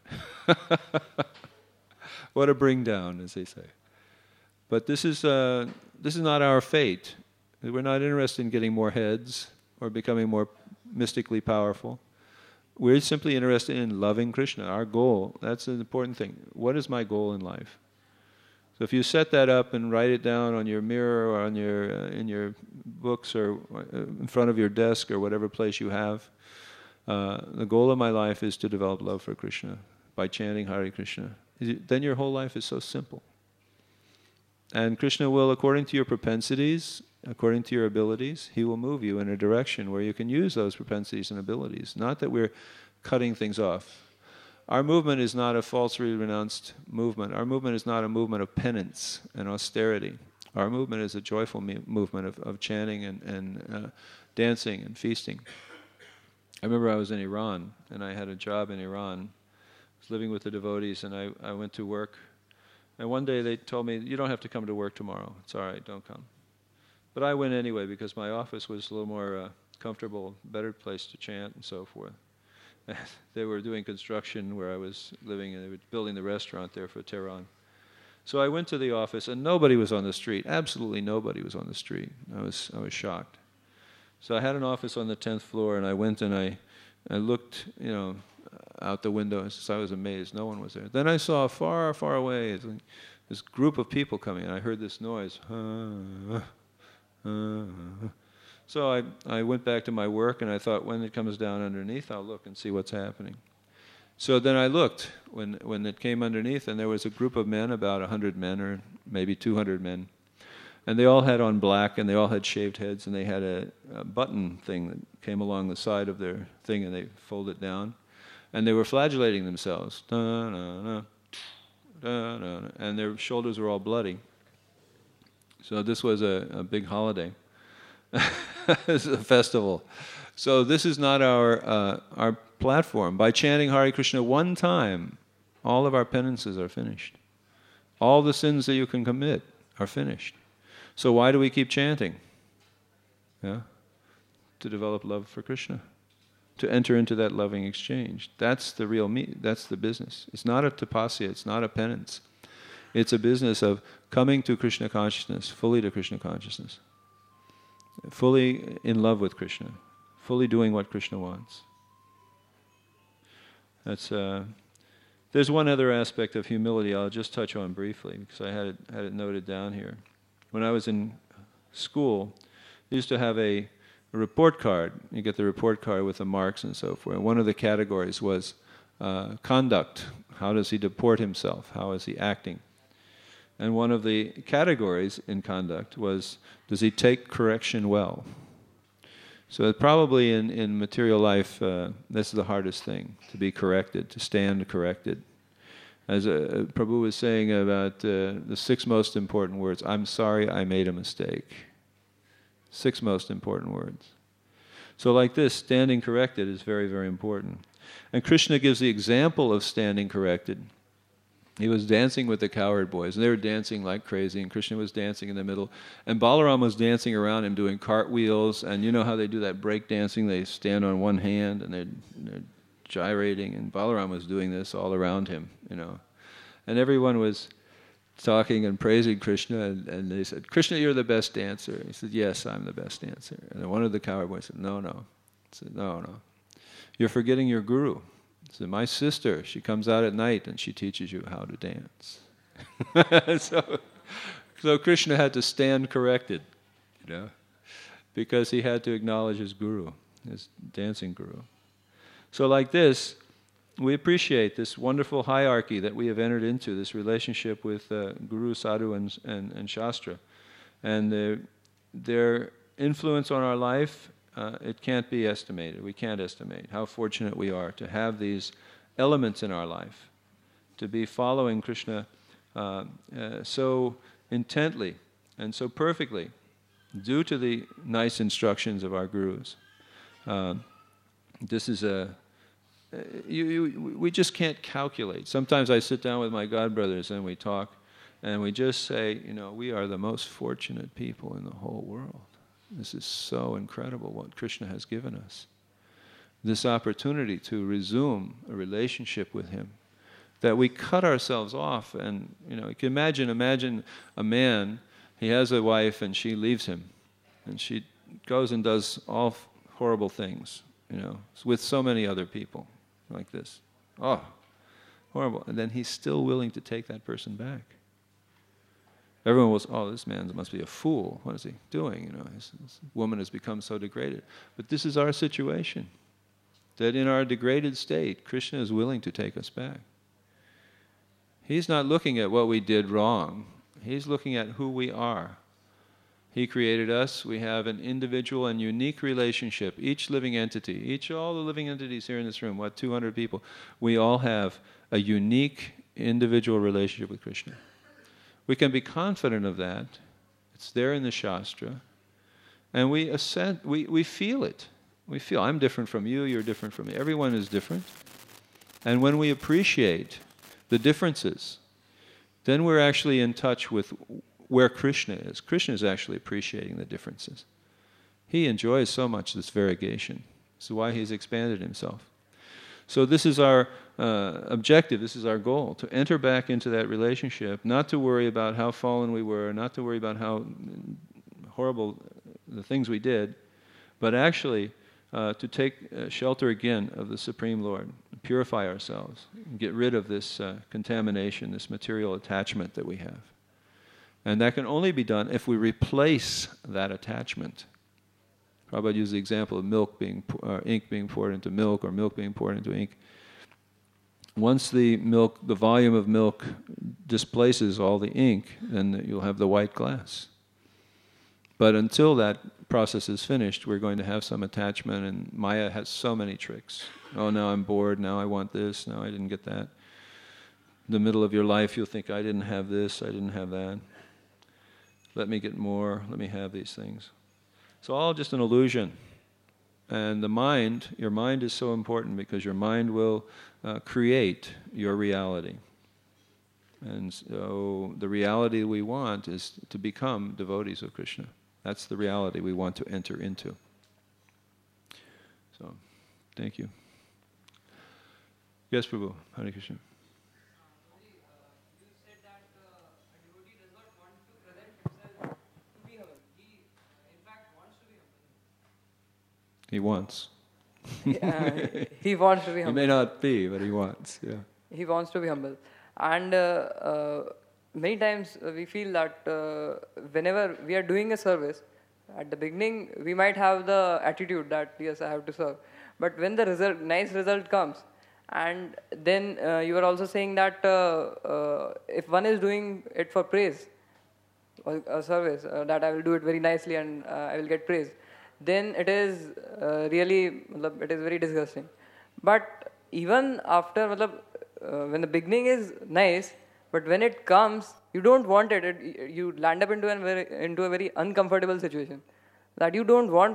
What a bring down, as they say. But this is not our fate. We're not interested in getting more heads or becoming more mystically powerful. We're simply interested in loving Krishna. Our goal, that's an important thing. What is my goal in life? So if you set that up and write it down on your mirror or on your in your books or in front of your desk or whatever place you have, the goal of my life is to develop love for Krishna by chanting Hare Krishna. Then your whole life is so simple. And Krishna will, according to your propensities, according to your abilities, he will move you in a direction where you can use those propensities and abilities. Not that we're cutting things off. Our movement is not a falsely renounced movement. Our movement is not a movement of penance and austerity. Our movement is a joyful movement of chanting and dancing and feasting. I remember I was in Iran, and I had a job in Iran. I was living with the devotees, and I went to work. And one day they told me, you don't have to come to work tomorrow. It's all right, don't come. But I went anyway because my office was a little more comfortable, better place to chant and so forth. They were doing construction where I was living, and they were building the restaurant there for Tehran. So I went to the office, and nobody was on the street. Absolutely nobody was on the street. I was shocked. So I had an office on the 10th floor, and I went and I looked, out the window. So I was amazed. No one was there. Then I saw far, far away this group of people coming, and I heard this noise. So I went back to my work, and I thought, when it comes down underneath, I'll look and see what's happening. So then I looked when it came underneath, and there was a group of men, about 100 men or maybe 200 men. And they all had on black, and they all had shaved heads, and they had a button thing that came along the side of their thing, and they folded it down. And they were flagellating themselves. Da-na-na, da-na-na, and their shoulders were all bloody. So this was a big holiday. This is a festival. So this is not our platform. By chanting Hare Krishna one time, all of our penances are finished. All the sins that you can commit are finished. So why do we keep chanting? Yeah? To develop love for Krishna. To enter into that loving exchange. That's the real that's the business. It's not a tapasya, it's not a penance. It's a business of coming to Krishna consciousness, fully to Krishna consciousness. Fully in love with Krishna. Fully doing what Krishna wants. There's one other aspect of humility I'll just touch on briefly, because I had it noted down here. When I was in school, I used to have a report card. You get the report card with the marks and so forth. And one of the categories was conduct. How does he deport himself? How is he acting? And one of the categories in conduct was, does he take correction well? So probably in material life, this is the hardest thing, to be corrected, to stand corrected. As Prabhu was saying about the 6 most important words, I'm sorry I made a mistake. 6 most important words. So like this, standing corrected is very, very important. And Krishna gives the example of standing corrected. He was dancing with the cowherd boys, and they were dancing like crazy, and Krishna was dancing in the middle. And Balaram was dancing around him doing cartwheels, and you know how they do that break dancing? They stand on one hand, and they're gyrating, and Balaram was doing this all around him, And everyone was talking and praising Krishna, and they said, Krishna, you're the best dancer. He said, yes, I'm the best dancer. And one of the cowherd boys said, no. He said, no. You're forgetting your guru. He said, my sister, she comes out at night and she teaches you how to dance. So Krishna had to stand corrected, because he had to acknowledge his guru, his dancing guru. So like this, we appreciate this wonderful hierarchy that we have entered into, this relationship with Guru, Sadhu, and Shastra. And their influence on our life, it can't be estimated. We can't estimate how fortunate we are to have these elements in our life, to be following Krishna so intently and so perfectly due to the nice instructions of our gurus. This is we just can't calculate. Sometimes I sit down with my godbrothers and we talk, and we just say, we are the most fortunate people in the whole world. This is so incredible what Krishna has given us. This opportunity to resume a relationship with Him, that we cut ourselves off. And, you can imagine a man, he has a wife and she leaves him, and she goes and does all horrible things, with so many other people. Like this. Oh, horrible. And then he's still willing to take that person back. Everyone was, this man must be a fool. What is he doing? This woman has become so degraded. But this is our situation. That in our degraded state, Krishna is willing to take us back. He's not looking at what we did wrong. He's looking at who we are. He created us. We have an individual and unique relationship. Each living entity, all the living entities here in this room, 200 people, we all have a unique individual relationship with Krishna. We can be confident of that. It's there in the Shastra. And we assent, we feel it. We feel, I'm different from you, you're different from me. Everyone is different. And when we appreciate the differences, then we're actually in touch with where Krishna is. Krishna is actually appreciating the differences. He enjoys so much this variegation. This is why He's expanded Himself. So this is our objective, this is our goal, to enter back into that relationship, not to worry about how fallen we were, not to worry about how horrible the things we did, but actually to take shelter again of the Supreme Lord, purify ourselves, and get rid of this contamination, this material attachment that we have. And that can only be done if we replace that attachment. Prabhupada used the example of ink being poured into milk, or milk being poured into ink. Once the volume of milk displaces all the ink, then you'll have the white glass. But until that process is finished, we're going to have some attachment, and Maya has so many tricks. Oh, now I'm bored, now I want this, now I didn't get that. In the middle of your life, you'll think, I didn't have this, I didn't have that. Let me get more, let me have these things. It's all just an illusion. And your mind is so important, because your mind will create your reality. And so the reality we want is to become devotees of Krishna. That's the reality we want to enter into. So, thank you. Yes, Prabhu. Hare Krishna. He wants. He wants to be humble. He may not be, but he wants. Yeah. He wants to be humble. And many times we feel that whenever we are doing a service, at the beginning we might have the attitude that yes, I have to serve. But when the nice result comes, and then you are also saying that if one is doing it for praise, a service, that I will do it very nicely and I will get praise, then it is really, it is very disgusting. But even after, when the beginning is nice, but when it comes, you don't want it. You land up into a very uncomfortable situation. That you don't want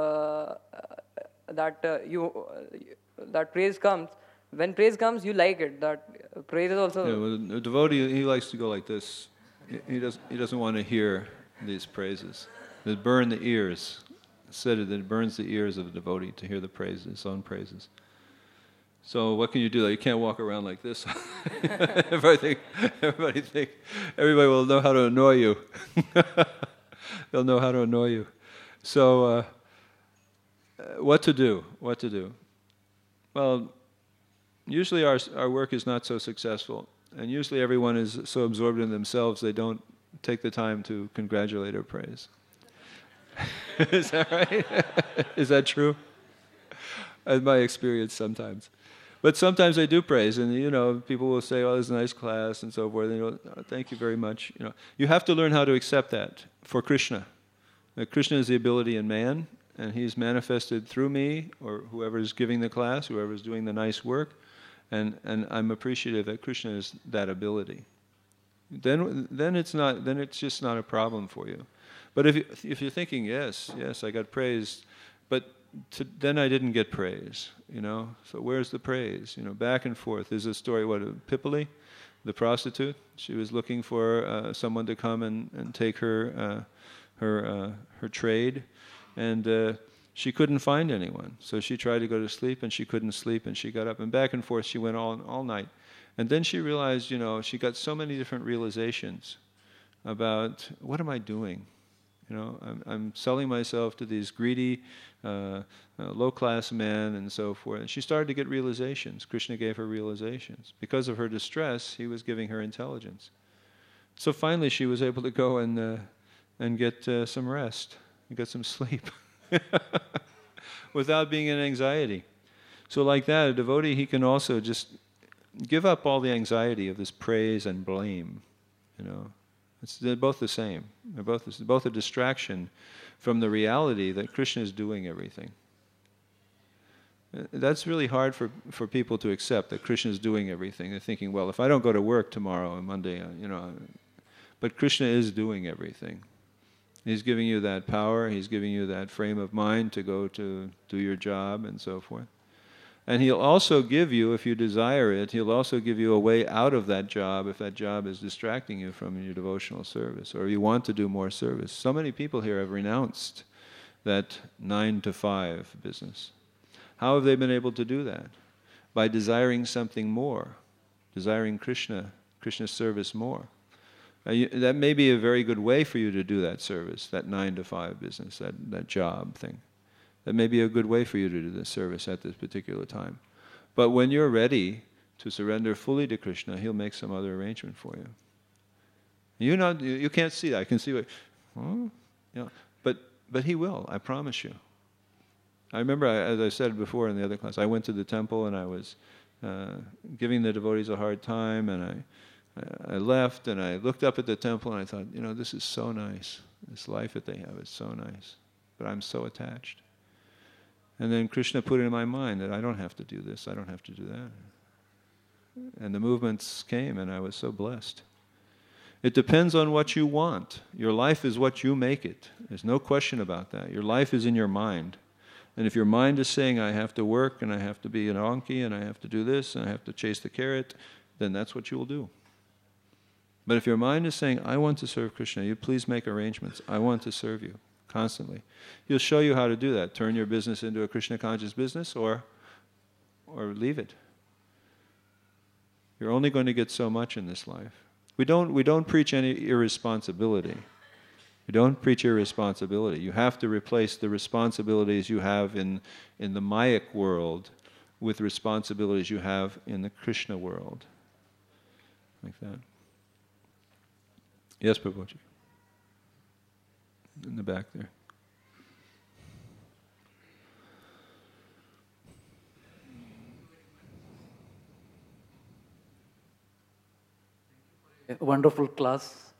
that praise comes. When praise comes, you like it. That praise is also. Yeah, well, a devotee, he likes to go like this. He doesn't want to hear these praises. They burn the ears. It's said that it burns the ears of the devotee to hear the praises, his own praises. So what can you do? You can't walk around like this. everybody will know how to annoy you. They'll know how to annoy you. So what to do? What to do? Well, usually our work is not so successful, and usually everyone is so absorbed in themselves they don't take the time to congratulate or praise. Is that right? Is that true? In my experience, sometimes. But sometimes they do praise, and people will say, "Oh, this is a nice class," and so forth. And oh, thank you very much. You have to learn how to accept that for Krishna. Krishna is the ability in man, and he's manifested through me or whoever is giving the class, whoever is doing the nice work, and I'm appreciative that Krishna is that ability. Then it's just not a problem for you. But if you're thinking, yes, I got praised, but then I didn't get praise, So where's the praise? Back and forth. There's a story, Pipali, the prostitute. She was looking for someone to come and take her trade, and she couldn't find anyone. So she tried to go to sleep, and she couldn't sleep, and she got up, and back and forth she went all night. And then she realized, she got so many different realizations about, what am I doing? I'm selling myself to these greedy, low-class men and so forth. And she started to get realizations. Krishna gave her realizations. Because of her distress, he was giving her intelligence. So finally she was able to go and get some rest, and get some sleep, without being in anxiety. So like that, a devotee, he can also just give up all the anxiety of this praise and blame, They're both the same. They're both a distraction from the reality that Krishna is doing everything. That's really hard for people to accept, that Krishna is doing everything. They're thinking, well, if I don't go to work tomorrow and Monday, but Krishna is doing everything. He's giving you that power. He's giving you that frame of mind to go to do your job and so forth. And he'll also give you, if you desire it, he'll also give you a way out of that job if that job is distracting you from your devotional service, or you want to do more service. So many people here have renounced that 9 to 5 business. How have they been able to do that? By desiring something more, desiring Krishna's service more. That may be a very good way for you to do that service, that 9 to 5 business, that job thing. That may be a good way for you to do this service at this particular time. But when you're ready to surrender fully to Krishna, he'll make some other arrangement for you. You can't see that. I can see what, but he will, I promise you. I remember, as I said before in the other class, I went to the temple and I was giving the devotees a hard time, and I left and I looked up at the temple and I thought, this is so nice. This life that they have is so nice. But I'm so attached. And then Krishna put it in my mind that I don't have to do this, I don't have to do that. And the movements came and I was so blessed. It depends on what you want. Your life is what you make it. There's no question about that. Your life is in your mind. And if your mind is saying, I have to work and I have to be an donkey and I have to do this and I have to chase the carrot, then that's what you will do. But if your mind is saying, I want to serve Krishna, you please make arrangements. I want to serve you. Constantly. He'll show you how to do that. Turn your business into a Krishna conscious business or leave it. You're only going to get so much in this life. We don't preach any irresponsibility. We don't preach irresponsibility. You have to replace the responsibilities you have in the Mayic world with responsibilities you have in the Krishna world. Like that. Yes, Prabhuji. In the back there. A wonderful class.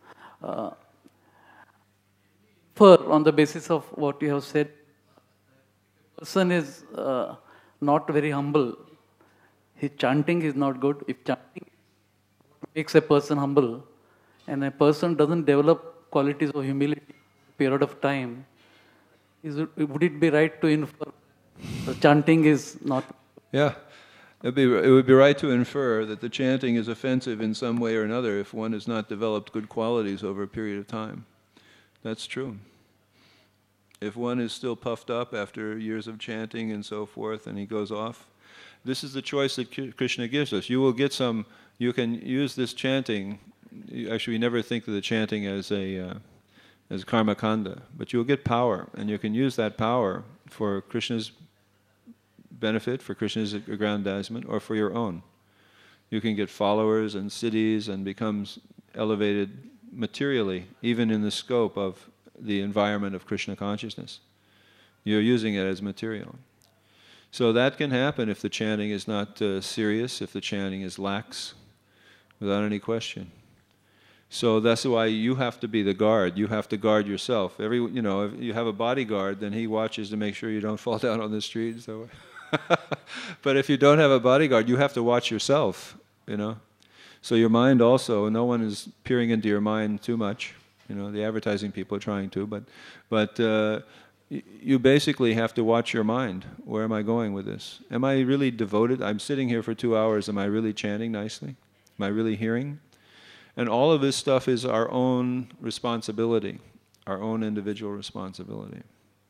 On the basis of what you have said, a person is not very humble. His chanting is not good. If chanting makes a person humble, and a person doesn't develop qualities of humility period of time, would it be right to infer chanting is not? Yeah, it would be right to infer that the chanting is offensive in some way or another if one has not developed good qualities over a period of time. That's true. If one is still puffed up after years of chanting and so forth, and he goes off, this is the choice that Krishna gives us. You will get some, you can use this chanting, actually we never think of the chanting as karma kanda, but you'll get power, and you can use that power for Krishna's benefit, for Krishna's aggrandizement, or for your own. You can get followers and cities and become elevated materially, even in the scope of the environment of Krishna consciousness. You're using it as material. So that can happen if the chanting is not serious, if the chanting is lax, without any question. So that's why you have to be the guard. You have to guard yourself. If you have a bodyguard, then he watches to make sure you don't fall down on the street. So, but if you don't have a bodyguard, you have to watch yourself. So your mind also. No one is peering into your mind too much. The advertising people are trying to, but you basically have to watch your mind. Where am I going with this? Am I really devoted? I'm sitting here for 2 hours. Am I really chanting nicely? Am I really hearing? And all of this stuff is our own responsibility, our own individual responsibility.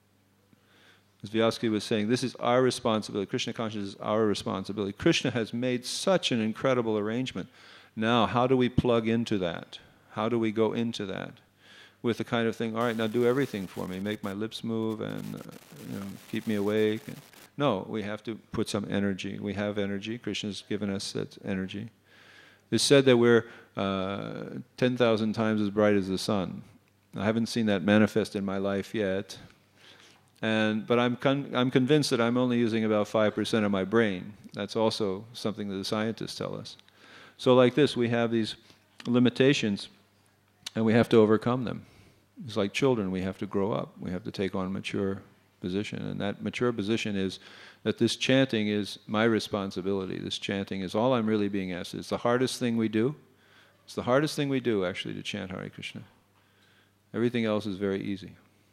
As Vyasaki was saying, this is our responsibility. Krishna consciousness is our responsibility. Krishna has made such an incredible arrangement. Now, how do we plug into that? How do we go into that? With the kind of thing, all right, now do everything for me. Make my lips move and keep me awake. No, we have to put some energy. We have energy. Krishna's given us that energy. It's said that we're 10,000 times as bright as the sun. I haven't seen that manifest in my life yet, but I'm convinced that I'm only using about 5% of my brain. That's also something that the scientists tell us. So like this, we have these limitations, and we have to overcome them. It's like children, we have to grow up. We have to take on a mature position, and that mature position is that this chanting is my responsibility. This chanting is all I'm really being asked. It's the hardest thing we do. It's the hardest thing we do, actually, to chant Hare Krishna. Everything else is very easy.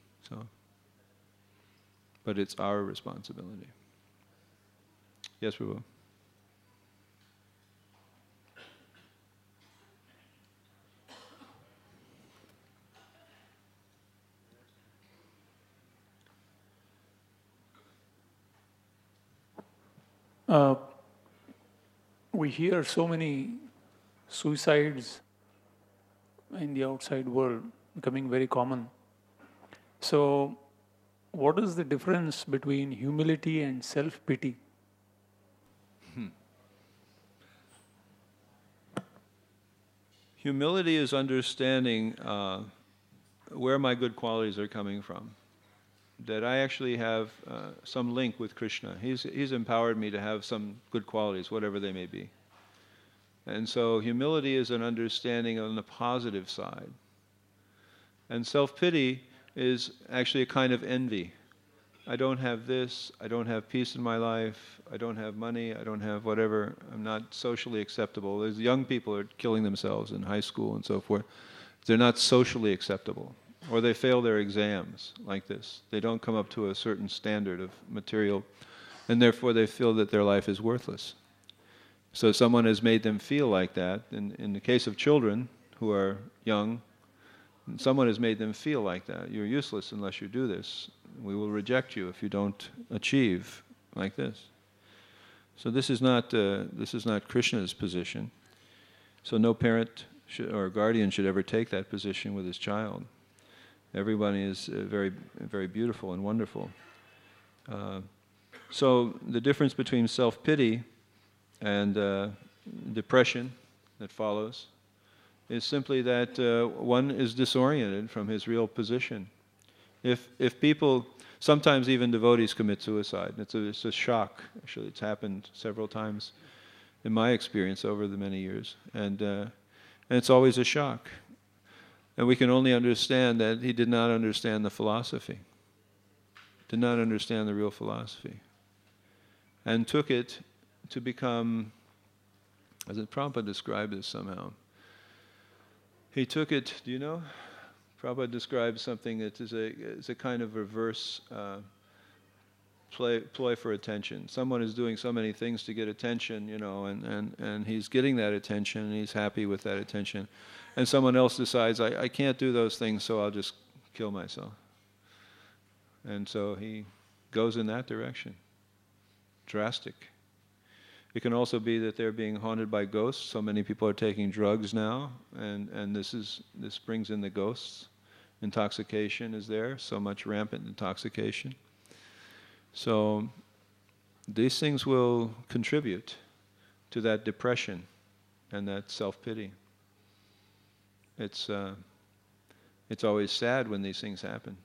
But it's our responsibility. Yes, Prabhu? We hear so many suicides in the outside world becoming very common. So, what is the difference between humility and self-pity? Humility is understanding where my good qualities are coming from. That I actually have some link with Krishna. He's empowered me to have some good qualities, whatever they may be. And so humility is an understanding on the positive side. And self-pity is actually a kind of envy. I don't have this, I don't have peace in my life, I don't have money, I don't have whatever, I'm not socially acceptable. There's young people who are killing themselves in high school and so forth. They're not socially acceptable. Or they fail their exams like this. They don't come up to a certain standard of material, and therefore they feel that their life is worthless. So someone has made them feel like that. In the case of children who are young, someone has made them feel like that. You're useless unless you do this. We will reject you if you don't achieve like this. So this is not Krishna's position. So no parent or guardian should ever take that position with his child. Everybody is very, very beautiful and wonderful. So the difference between self-pity and depression that follows is simply that one is disoriented from his real position. If people, sometimes even devotees commit suicide. It's a shock. Actually, it's happened several times in my experience over the many years, and it's always a shock. And we can only understand that he did not understand the philosophy, did not understand the real philosophy, and took it to become, as Prabhupada described this somehow, he took it, do you know? Prabhupada describes something that is a kind of reverse ploy for attention. Someone is doing so many things to get attention, and he's getting that attention, and he's happy with that attention. And someone else decides, I can't do those things, so I'll just kill myself. And so he goes in that direction. Drastic. It can also be that they're being haunted by ghosts. So many people are taking drugs now, and this brings in the ghosts. Intoxication is there, so much rampant intoxication. So these things will contribute to that depression and that self-pity. It's always sad when these things happen.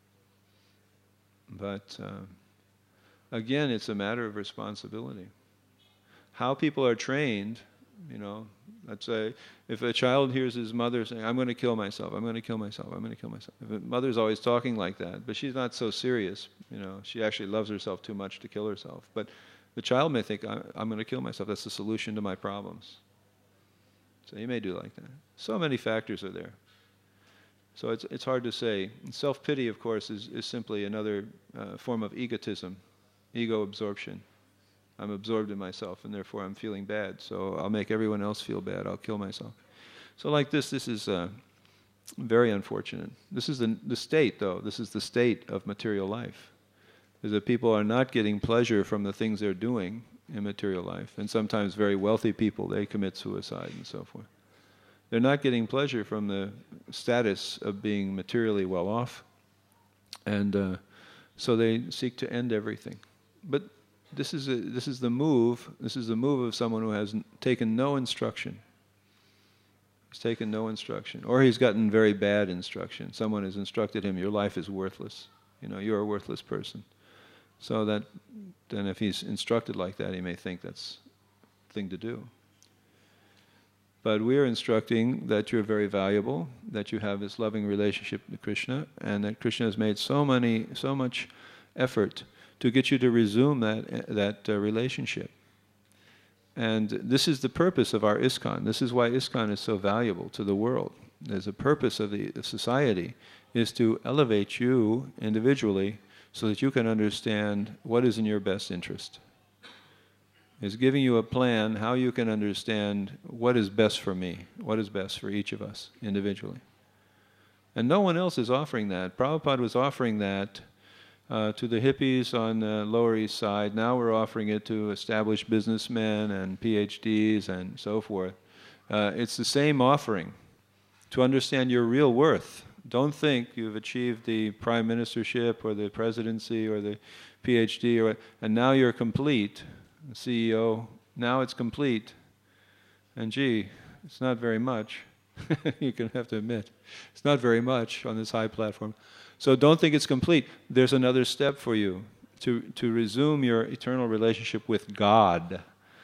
But again, it's a matter of responsibility. How people are trained, let's say, if a child hears his mother saying, I'm going to kill myself, I'm going to kill myself, I'm going to kill myself. If a mother's always talking like that, but she's not so serious, she actually loves herself too much to kill herself. But the child may think, I'm going to kill myself, that's the solution to my problems. So he may do like that. So many factors are there. So it's hard to say. And self-pity, of course, is simply another form of egotism, ego absorption. I'm absorbed in myself, and therefore I'm feeling bad. So I'll make everyone else feel bad. I'll kill myself. So like this is very unfortunate. This is the state, though. This is the state of material life. Is that people are not getting pleasure from the things they're doing in material life. And sometimes very wealthy people, they commit suicide and so forth. They're not getting pleasure from the status of being materially well off. And so they seek to end everything. But this is the move of someone who has taken no instruction. He's taken no instruction. Or he's gotten very bad instruction. Someone has instructed him, your life is worthless. You're a worthless person. So that then if he's instructed like that, he may think that's the thing to do. But we are instructing that you're very valuable, that you have this loving relationship with Krishna, and that Krishna has made so much effort to get you to resume that relationship. And this is the purpose of our ISKCON. This is why ISKCON is so valuable to the world. There's a purpose of the society is to elevate you individually so that you can understand what is in your best interest. It's giving you a plan how you can understand what is best for me, what is best for each of us individually. And no one else is offering that. Prabhupada was offering that to the hippies on the Lower East Side. Now we're offering it to established businessmen and PhDs and so forth. It's the same offering to understand your real worth. Don't think you've achieved the prime ministership or the presidency or the PhD and now you're complete. The CEO, now it's complete. And gee, it's not very much. You're going to have to admit. It's not very much on this high platform. So don't think it's complete. There's another step for you to resume your eternal relationship with God.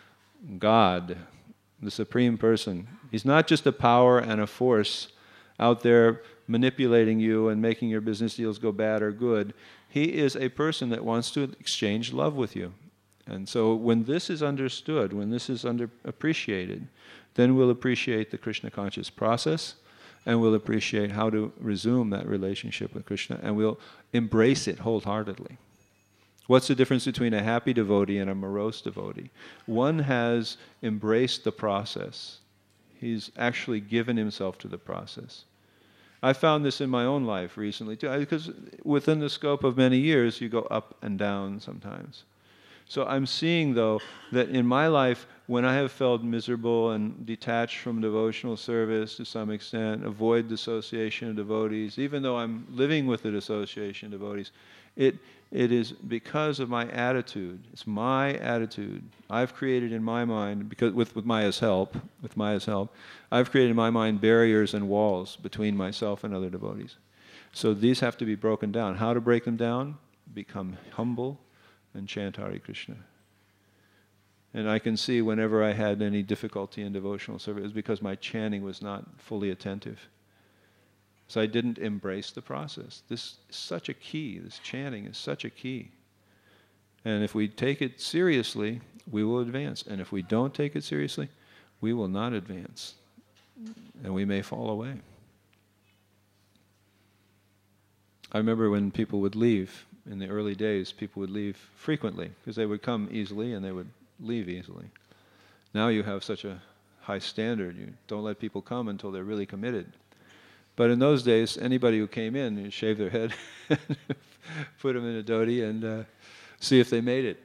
God, the Supreme Person. He's not just a power and a force out there manipulating you and making your business deals go bad or good. He is a person that wants to exchange love with you. And so when this is understood, when this is appreciated, then we'll appreciate the Krishna conscious process, and we'll appreciate how to resume that relationship with Krishna, and we'll embrace it wholeheartedly. What's the difference between a happy devotee and a morose devotee? One has embraced the process. He's actually given himself to the process. I found this in my own life recently too, because within the scope of many years, you go up and down sometimes. So I'm seeing, though, that in my life, when I have felt miserable and detached from devotional service to some extent, avoid the association of devotees, even though I'm living with the association of devotees, it is because of my attitude. It's my attitude. I've created in my mind, because with Maya's help, I've created in my mind barriers and walls between myself and other devotees. So these have to be broken down. How to break them down? Become humble and chant Hare Krishna. And I can see whenever I had any difficulty in devotional service, it was because my chanting was not fully attentive. So I didn't embrace the process. This is such a key. This chanting is such a key. And if we take it seriously, we will advance. And if we don't take it seriously, we will not advance. And we may fall away. I remember when people would leave, in the early days, people would leave frequently because they would come easily and they would leave easily. Now you have such a high standard. You don't let people come until they're really committed. But in those days, anybody who came in, you shave their head, put them in a dhoti, and see if they made it.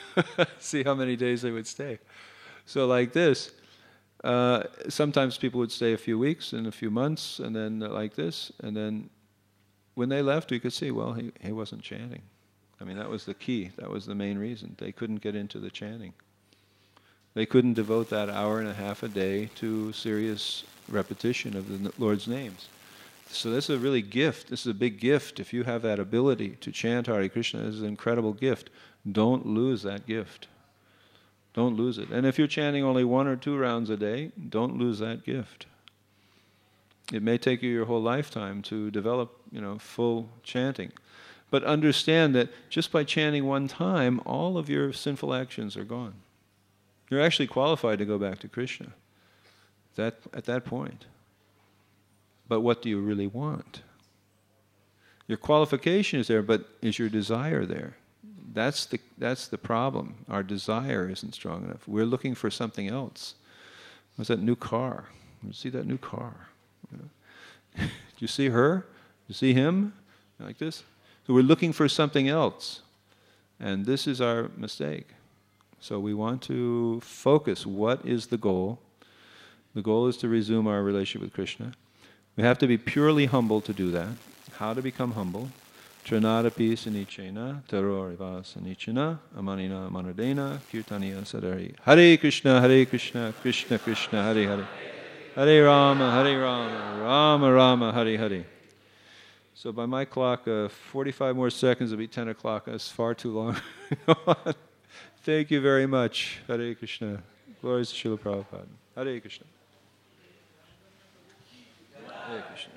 See how many days they would stay. So like this, sometimes people would stay a few weeks and a few months, and then like this, and then when they left, we could see, well, he wasn't chanting. I mean, that was the key. That was the main reason. They couldn't get into the chanting. They couldn't devote that hour and a half a day to serious repetition of the Lord's names. So this is a really gift. This is a big gift. If you have that ability to chant Hare Krishna, this is an incredible gift. Don't lose that gift. Don't lose it. And if you're chanting only 1 or 2 rounds a day, don't lose that gift. It may take you your whole lifetime to develop, full chanting. But understand that just by chanting one time, all of your sinful actions are gone. You're actually qualified to go back to Krishna at that point. But what do you really want? Your qualification is there, but is your desire there? That's the problem. Our desire isn't strong enough. We're looking for something else. What's that new car? You see that new car? Do you see her? You see him? Like this? So we're looking for something else. And this is our mistake. So we want to focus. What is the goal? The goal is to resume our relationship with Krishna. We have to be purely humble to do that. How to become humble? Trinadapi sanichena, teroriva sanichena, amanina manadena, kirtaniya sadari. Hare Krishna, Krishna Krishna, Hare Hare. Hare Rama, Rama Rama, Hare Hare. So by my clock, 45 more seconds will be 10 o'clock. That's far too long. Thank you very much. Hare Krishna. Glories to Srila Prabhupada. Hare Krishna. Hare Krishna.